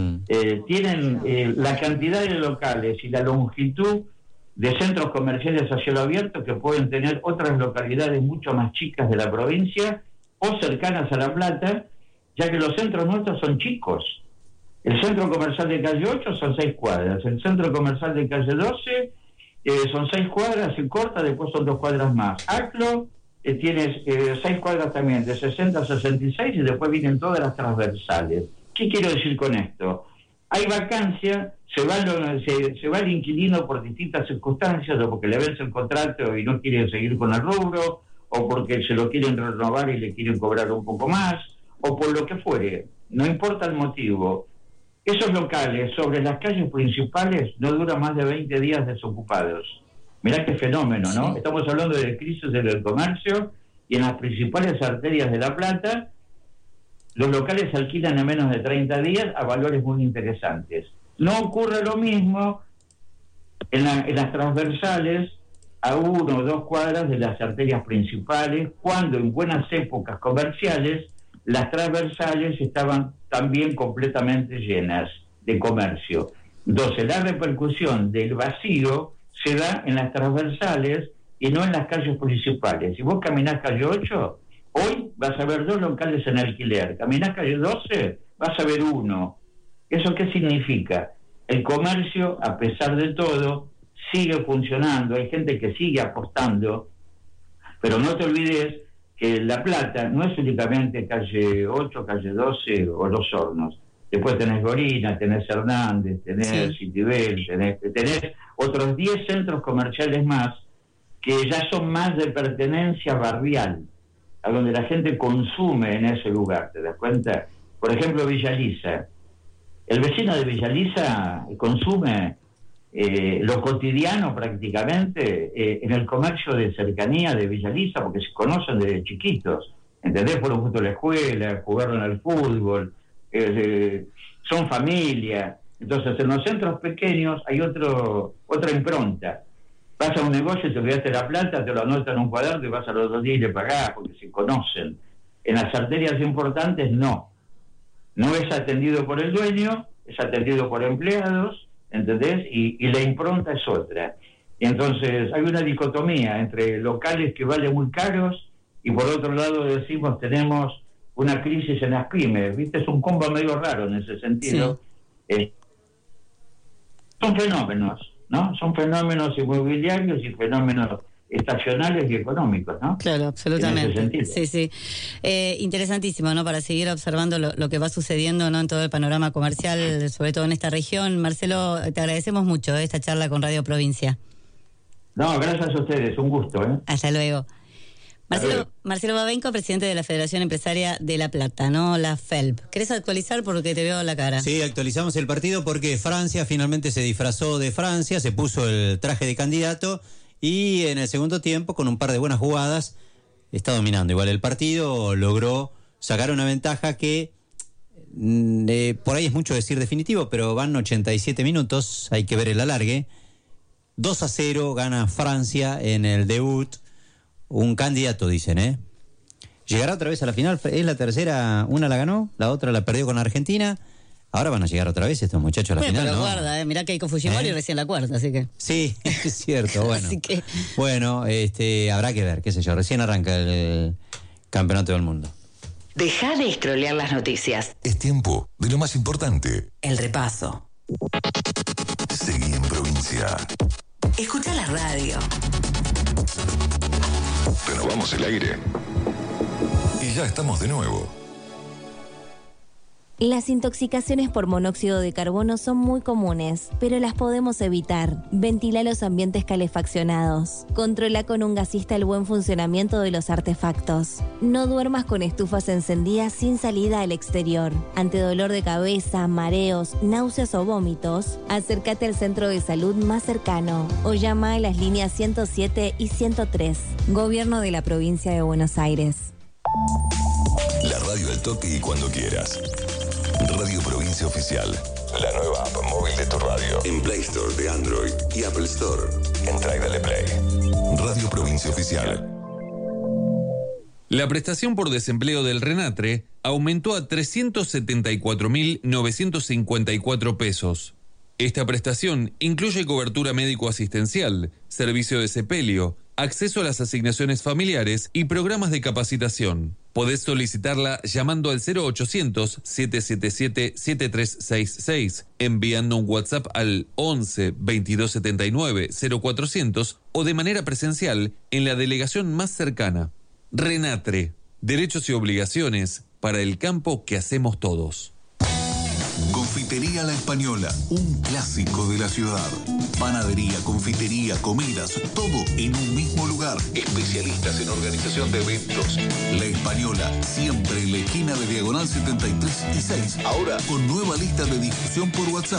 tienen la cantidad de locales y la longitud de centros comerciales a cielo abierto que pueden tener otras localidades mucho más chicas de la provincia o cercanas a La Plata, ya que los centros nuestros son chicos. El centro comercial de calle 8 son 6 cuadras, el centro comercial de calle 12 son 6 cuadras, se corta, después son 2 cuadras más. Aclo tienes 6 cuadras también, de 60 a 66, y después vienen todas las transversales. ¿Qué quiero decir con esto? Hay vacancia, se va el inquilino por distintas circunstancias, o porque le vence el contrato y no quiere seguir con el rubro, o porque se lo quieren renovar y le quieren cobrar un poco más, o por lo que fuere, no importa el motivo. Esos locales sobre las calles principales no duran más de 20 días desocupados. Mirá qué fenómeno, ¿no? Sí. Estamos hablando de crisis del comercio, y en las principales arterias de La Plata los locales se alquilan en menos de 30 días a valores muy interesantes. No ocurre lo mismo en las transversales a 1 o 2 cuadras de las arterias principales, cuando en buenas épocas comerciales las transversales estaban también completamente llenas de comercio. Entonces la repercusión del vacío se da en las transversales y no en las calles principales. Si vos caminás calle 8, hoy vas a ver 2 locales en alquiler. Caminás calle 12, vas a ver 1. ¿Eso qué significa? El comercio, a pesar de todo, sigue funcionando. Hay gente que sigue apostando, pero no te olvides que La Plata no es únicamente calle 8, calle 12 o Los Hornos. Después tenés Gorina, tenés Hernández, tenés Citibel, tenés otros 10 centros comerciales más que ya son más de pertenencia barrial, a donde la gente consume en ese lugar, ¿te das cuenta? Por ejemplo, Villa Lisa. El vecino de Villa Lisa consume lo cotidiano prácticamente, en el comercio de cercanía de Villa Lisa, porque se conocen desde chiquitos, ¿entendés? Fueron juntos a la escuela, jugaron al fútbol, son familia. Entonces, en los centros pequeños hay otra impronta. Vas a un negocio y te olvidaste la plata, te lo anotan en un cuaderno y vas a los 2 días y le pagás, porque se conocen. En las arterias importantes, no. No es atendido por el dueño, es atendido por empleados, ¿entendés? Y la impronta es otra. Y entonces hay una dicotomía entre locales que valen muy caros y por otro lado decimos tenemos una crisis en las pymes, ¿viste? Es un combo medio raro en ese sentido. Sí. Son fenómenos, ¿no? Son fenómenos inmobiliarios y fenómenos estacionales y económicos, ¿no? Claro, absolutamente. Sí, sí. Interesantísimo, ¿no? Para seguir observando lo que va sucediendo, ¿no? En todo el panorama comercial, sobre todo en esta región. Marcelo, te agradecemos mucho esta charla con Radio Provincia. No, gracias a ustedes, un gusto, ¿eh? Hasta luego. Marcelo Babenco, presidente de la Federación Empresaria de La Plata, ¿no? La FELP. ¿Querés actualizar porque te veo la cara? Sí, actualizamos el partido porque Francia finalmente se disfrazó de Francia, se puso el traje de candidato y en el segundo tiempo, con un par de buenas jugadas, está dominando. Igual el partido logró sacar una ventaja que por ahí es mucho decir definitivo, pero van 87 minutos, hay que ver el alargue. 2-0 gana Francia en el debut. Un candidato, dicen, ¿eh? Llegará otra vez a la final, es la tercera, una la ganó, la otra la perdió con Argentina. Ahora van a llegar otra vez estos muchachos a la final, pero ¿no? Guarda, mirá que hay con Fujimori recién la cuarta, así que... Sí, es cierto, bueno. Así que... Bueno, habrá que ver, qué sé yo, recién arranca el campeonato del mundo. Deja de scrollear las noticias. Es tiempo de lo más importante. El repaso. Seguí en Provincia. Escucha la radio. Renovamos el aire. Y ya estamos de nuevo. Las intoxicaciones por monóxido de carbono son muy comunes, pero las podemos evitar. Ventila los ambientes calefaccionados. Controla con un gasista el buen funcionamiento de los artefactos. No duermas con estufas encendidas sin salida al exterior. Ante dolor de cabeza, mareos, náuseas o vómitos, acércate al centro de salud más cercano o llama a las líneas 107 y 103. Gobierno de la Provincia de Buenos Aires. La radio al toque y cuando quieras. Radio Provincia Oficial. La nueva app móvil de tu radio. En Play Store de Android y Apple Store. Entra y dale play. Radio Provincia Oficial. La prestación por desempleo del RENATRE aumentó a 374.954 pesos. Esta prestación incluye cobertura médico-asistencial, servicio de sepelio, acceso a las asignaciones familiares y programas de capacitación. Podés solicitarla llamando al 0800-777-7366, enviando un WhatsApp al 11 2279 0400 o de manera presencial en la delegación más cercana. RENATRE, derechos y obligaciones para el campo que hacemos todos. Confitería La Española, un clásico de la ciudad. Panadería, confitería, comidas, todo en un mismo lugar. Especialistas en organización de eventos. La Española, siempre en la esquina de Diagonal 73 y 6. Ahora con nueva lista de difusión por WhatsApp.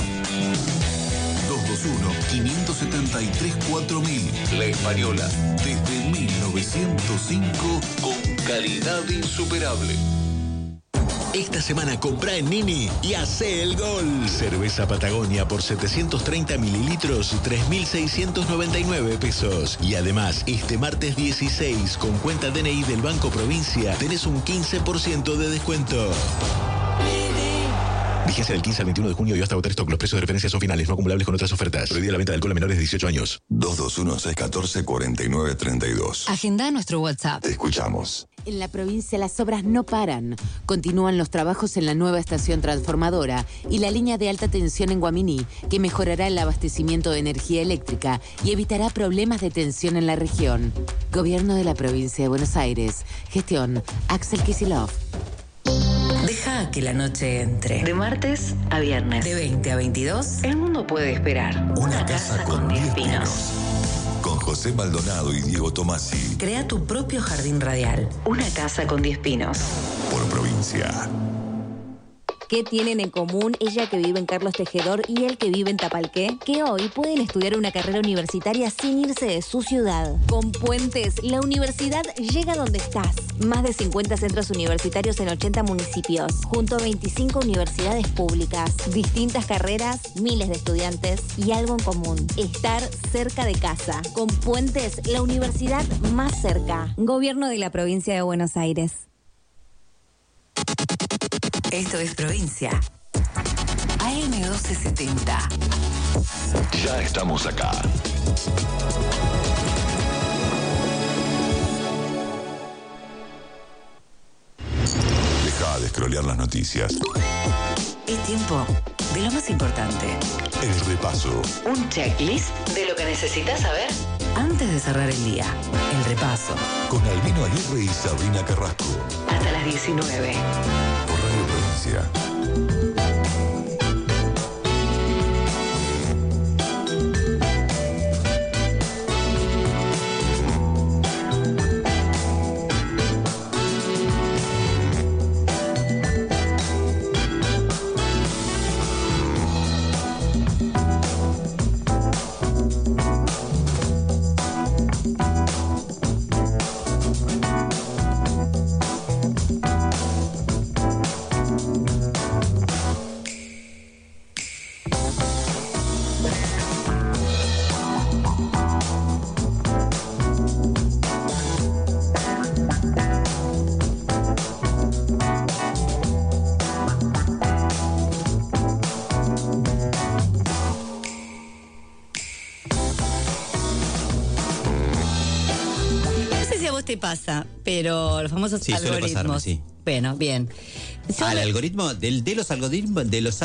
221-573-4000. La Española, desde 1905, con calidad insuperable. Esta semana comprá en Nini y hacé el gol. Cerveza Patagonia por 730 mililitros, 3.699 pesos. Y además, este martes 16, con cuenta DNI del Banco Provincia, tenés un 15% de descuento. Vigencia del 15 al 21 de junio y hasta agotar stock. Los precios de referencia son finales, no acumulables con otras ofertas. Prohibida la venta de alcohol a menores de 18 años. 221-614-4932. Agenda nuestro WhatsApp. Te escuchamos. En la provincia las obras no paran. Continúan los trabajos en la nueva estación transformadora y la línea de alta tensión en Guaminí, que mejorará el abastecimiento de energía eléctrica y evitará problemas de tensión en la región. Gobierno de la provincia de Buenos Aires. Gestión Axel Kicillof. Deja que la noche entre. De martes a viernes. De 20 a 22. El mundo puede esperar. Una casa con 10 pinos. Con José Maldonado y Diego Tomasi. Crea tu propio jardín radial. Una casa con 10 pinos. Por Provincia. ¿Qué tienen en común ella que vive en Carlos Tejedor y él que vive en Tapalqué? Que hoy pueden estudiar una carrera universitaria sin irse de su ciudad. Con Puentes, la universidad llega donde estás. Más de 50 centros universitarios en 80 municipios, junto a 25 universidades públicas, distintas carreras, miles de estudiantes y algo en común: estar cerca de casa. Con Puentes, la universidad más cerca. Gobierno de la provincia de Buenos Aires. Esto es Provincia. AM1270. Ya estamos acá. Deja de scrollear las noticias. Es tiempo de lo más importante. El repaso. Un checklist de lo que necesitas saber antes de cerrar el día. El repaso. Con Albino Aguirre y Sabrina Carrasco. Hasta las 19. Por Radio Provincia. Te pasa, pero los famosos algoritmos. Pasarme, sí. Bueno, bien. Al algoritmo, de los algoritmos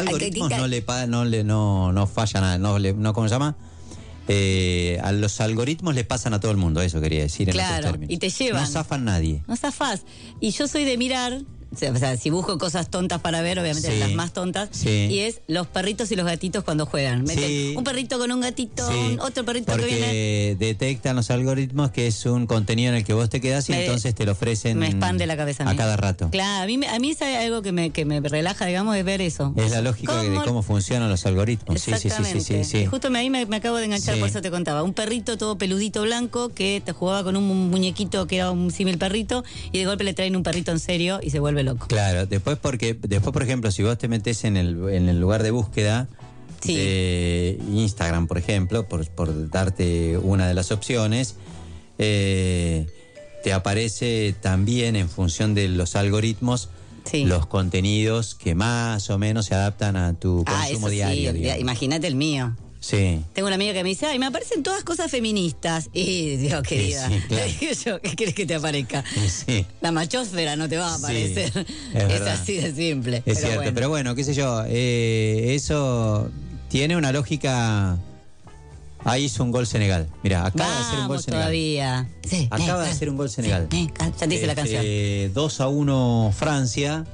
no falla nada, ¿cómo se llama? A los algoritmos le pasan a todo el mundo, eso quería decir en esos términos. Y te llevan. No zafan nadie. No zafás. Y yo soy de mirar, o sea, si busco cosas tontas para ver, obviamente las más tontas, y es los perritos y los gatitos cuando juegan. Meten un perrito con un gatito, otro perrito que viene. Porque detectan los algoritmos que es un contenido en el que vos te quedás y entonces te lo ofrecen. Me expande la cabeza a cada rato. Claro, a mí es algo que me relaja, digamos, de ver eso. Es la lógica de cómo funcionan los algoritmos. Exactamente. Sí. Justo ahí me acabo de enganchar, por eso te contaba. Un perrito todo peludito blanco que te jugaba con un muñequito que era un símil perrito y de golpe le traen un perrito en serio y se vuelve loco. Claro, después por ejemplo, si vos te metés en el lugar de búsqueda de Instagram, por ejemplo, por darte una de las opciones, te aparece también en función de los algoritmos los contenidos que más o menos se adaptan a tu consumo diario. Imagínate el mío. Sí. Tengo una amiga que me dice, me aparecen todas cosas feministas. Y digo, querida, claro. ¿Qué quieres que te aparezca? Sí. La machósfera no te va a aparecer. Es así de simple. Es cierto, pero bueno, qué sé yo, eso tiene una lógica. Ahí hizo un gol Senegal. Mira, acaba de hacer un gol Senegal. Todavía. Sí, acaba de hacer un gol Senegal. Ya dice la canción. 2-1 Francia.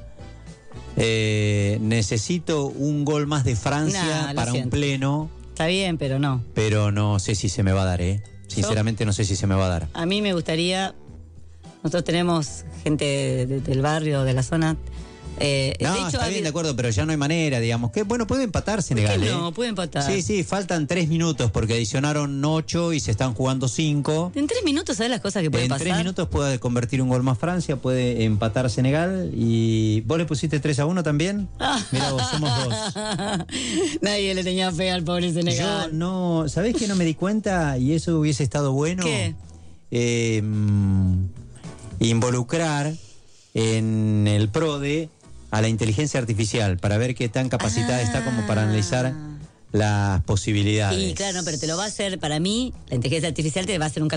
Necesito un gol más de Francia para un pleno. Está bien, pero no. Pero no sé si se me va a dar, Sinceramente no sé si se me va a dar. A mí me gustaría. Nosotros tenemos gente del barrio, de la zona. No, de hecho, está bien, de acuerdo, pero ya no hay manera, digamos. Que bueno, puede empatar Senegal. No, puede empatar. Sí, faltan 3 minutos porque adicionaron 8 y se están jugando 5. En 3 minutos, ¿sabes las cosas que pueden pasar? En 3 minutos puede convertir un gol más Francia, puede empatar Senegal. ¿Y vos le pusiste 3-1 también? Mira vos, somos 2. Nadie le tenía fe al pobre Senegal. Yo no, ¿sabés que no me di cuenta? Y eso hubiese estado bueno. ¿Qué? Involucrar en el PRODE a la inteligencia artificial para ver qué tan capacitada está como para analizar las posibilidades. Y claro, pero te lo va a hacer, para mí, la inteligencia artificial te va a hacer un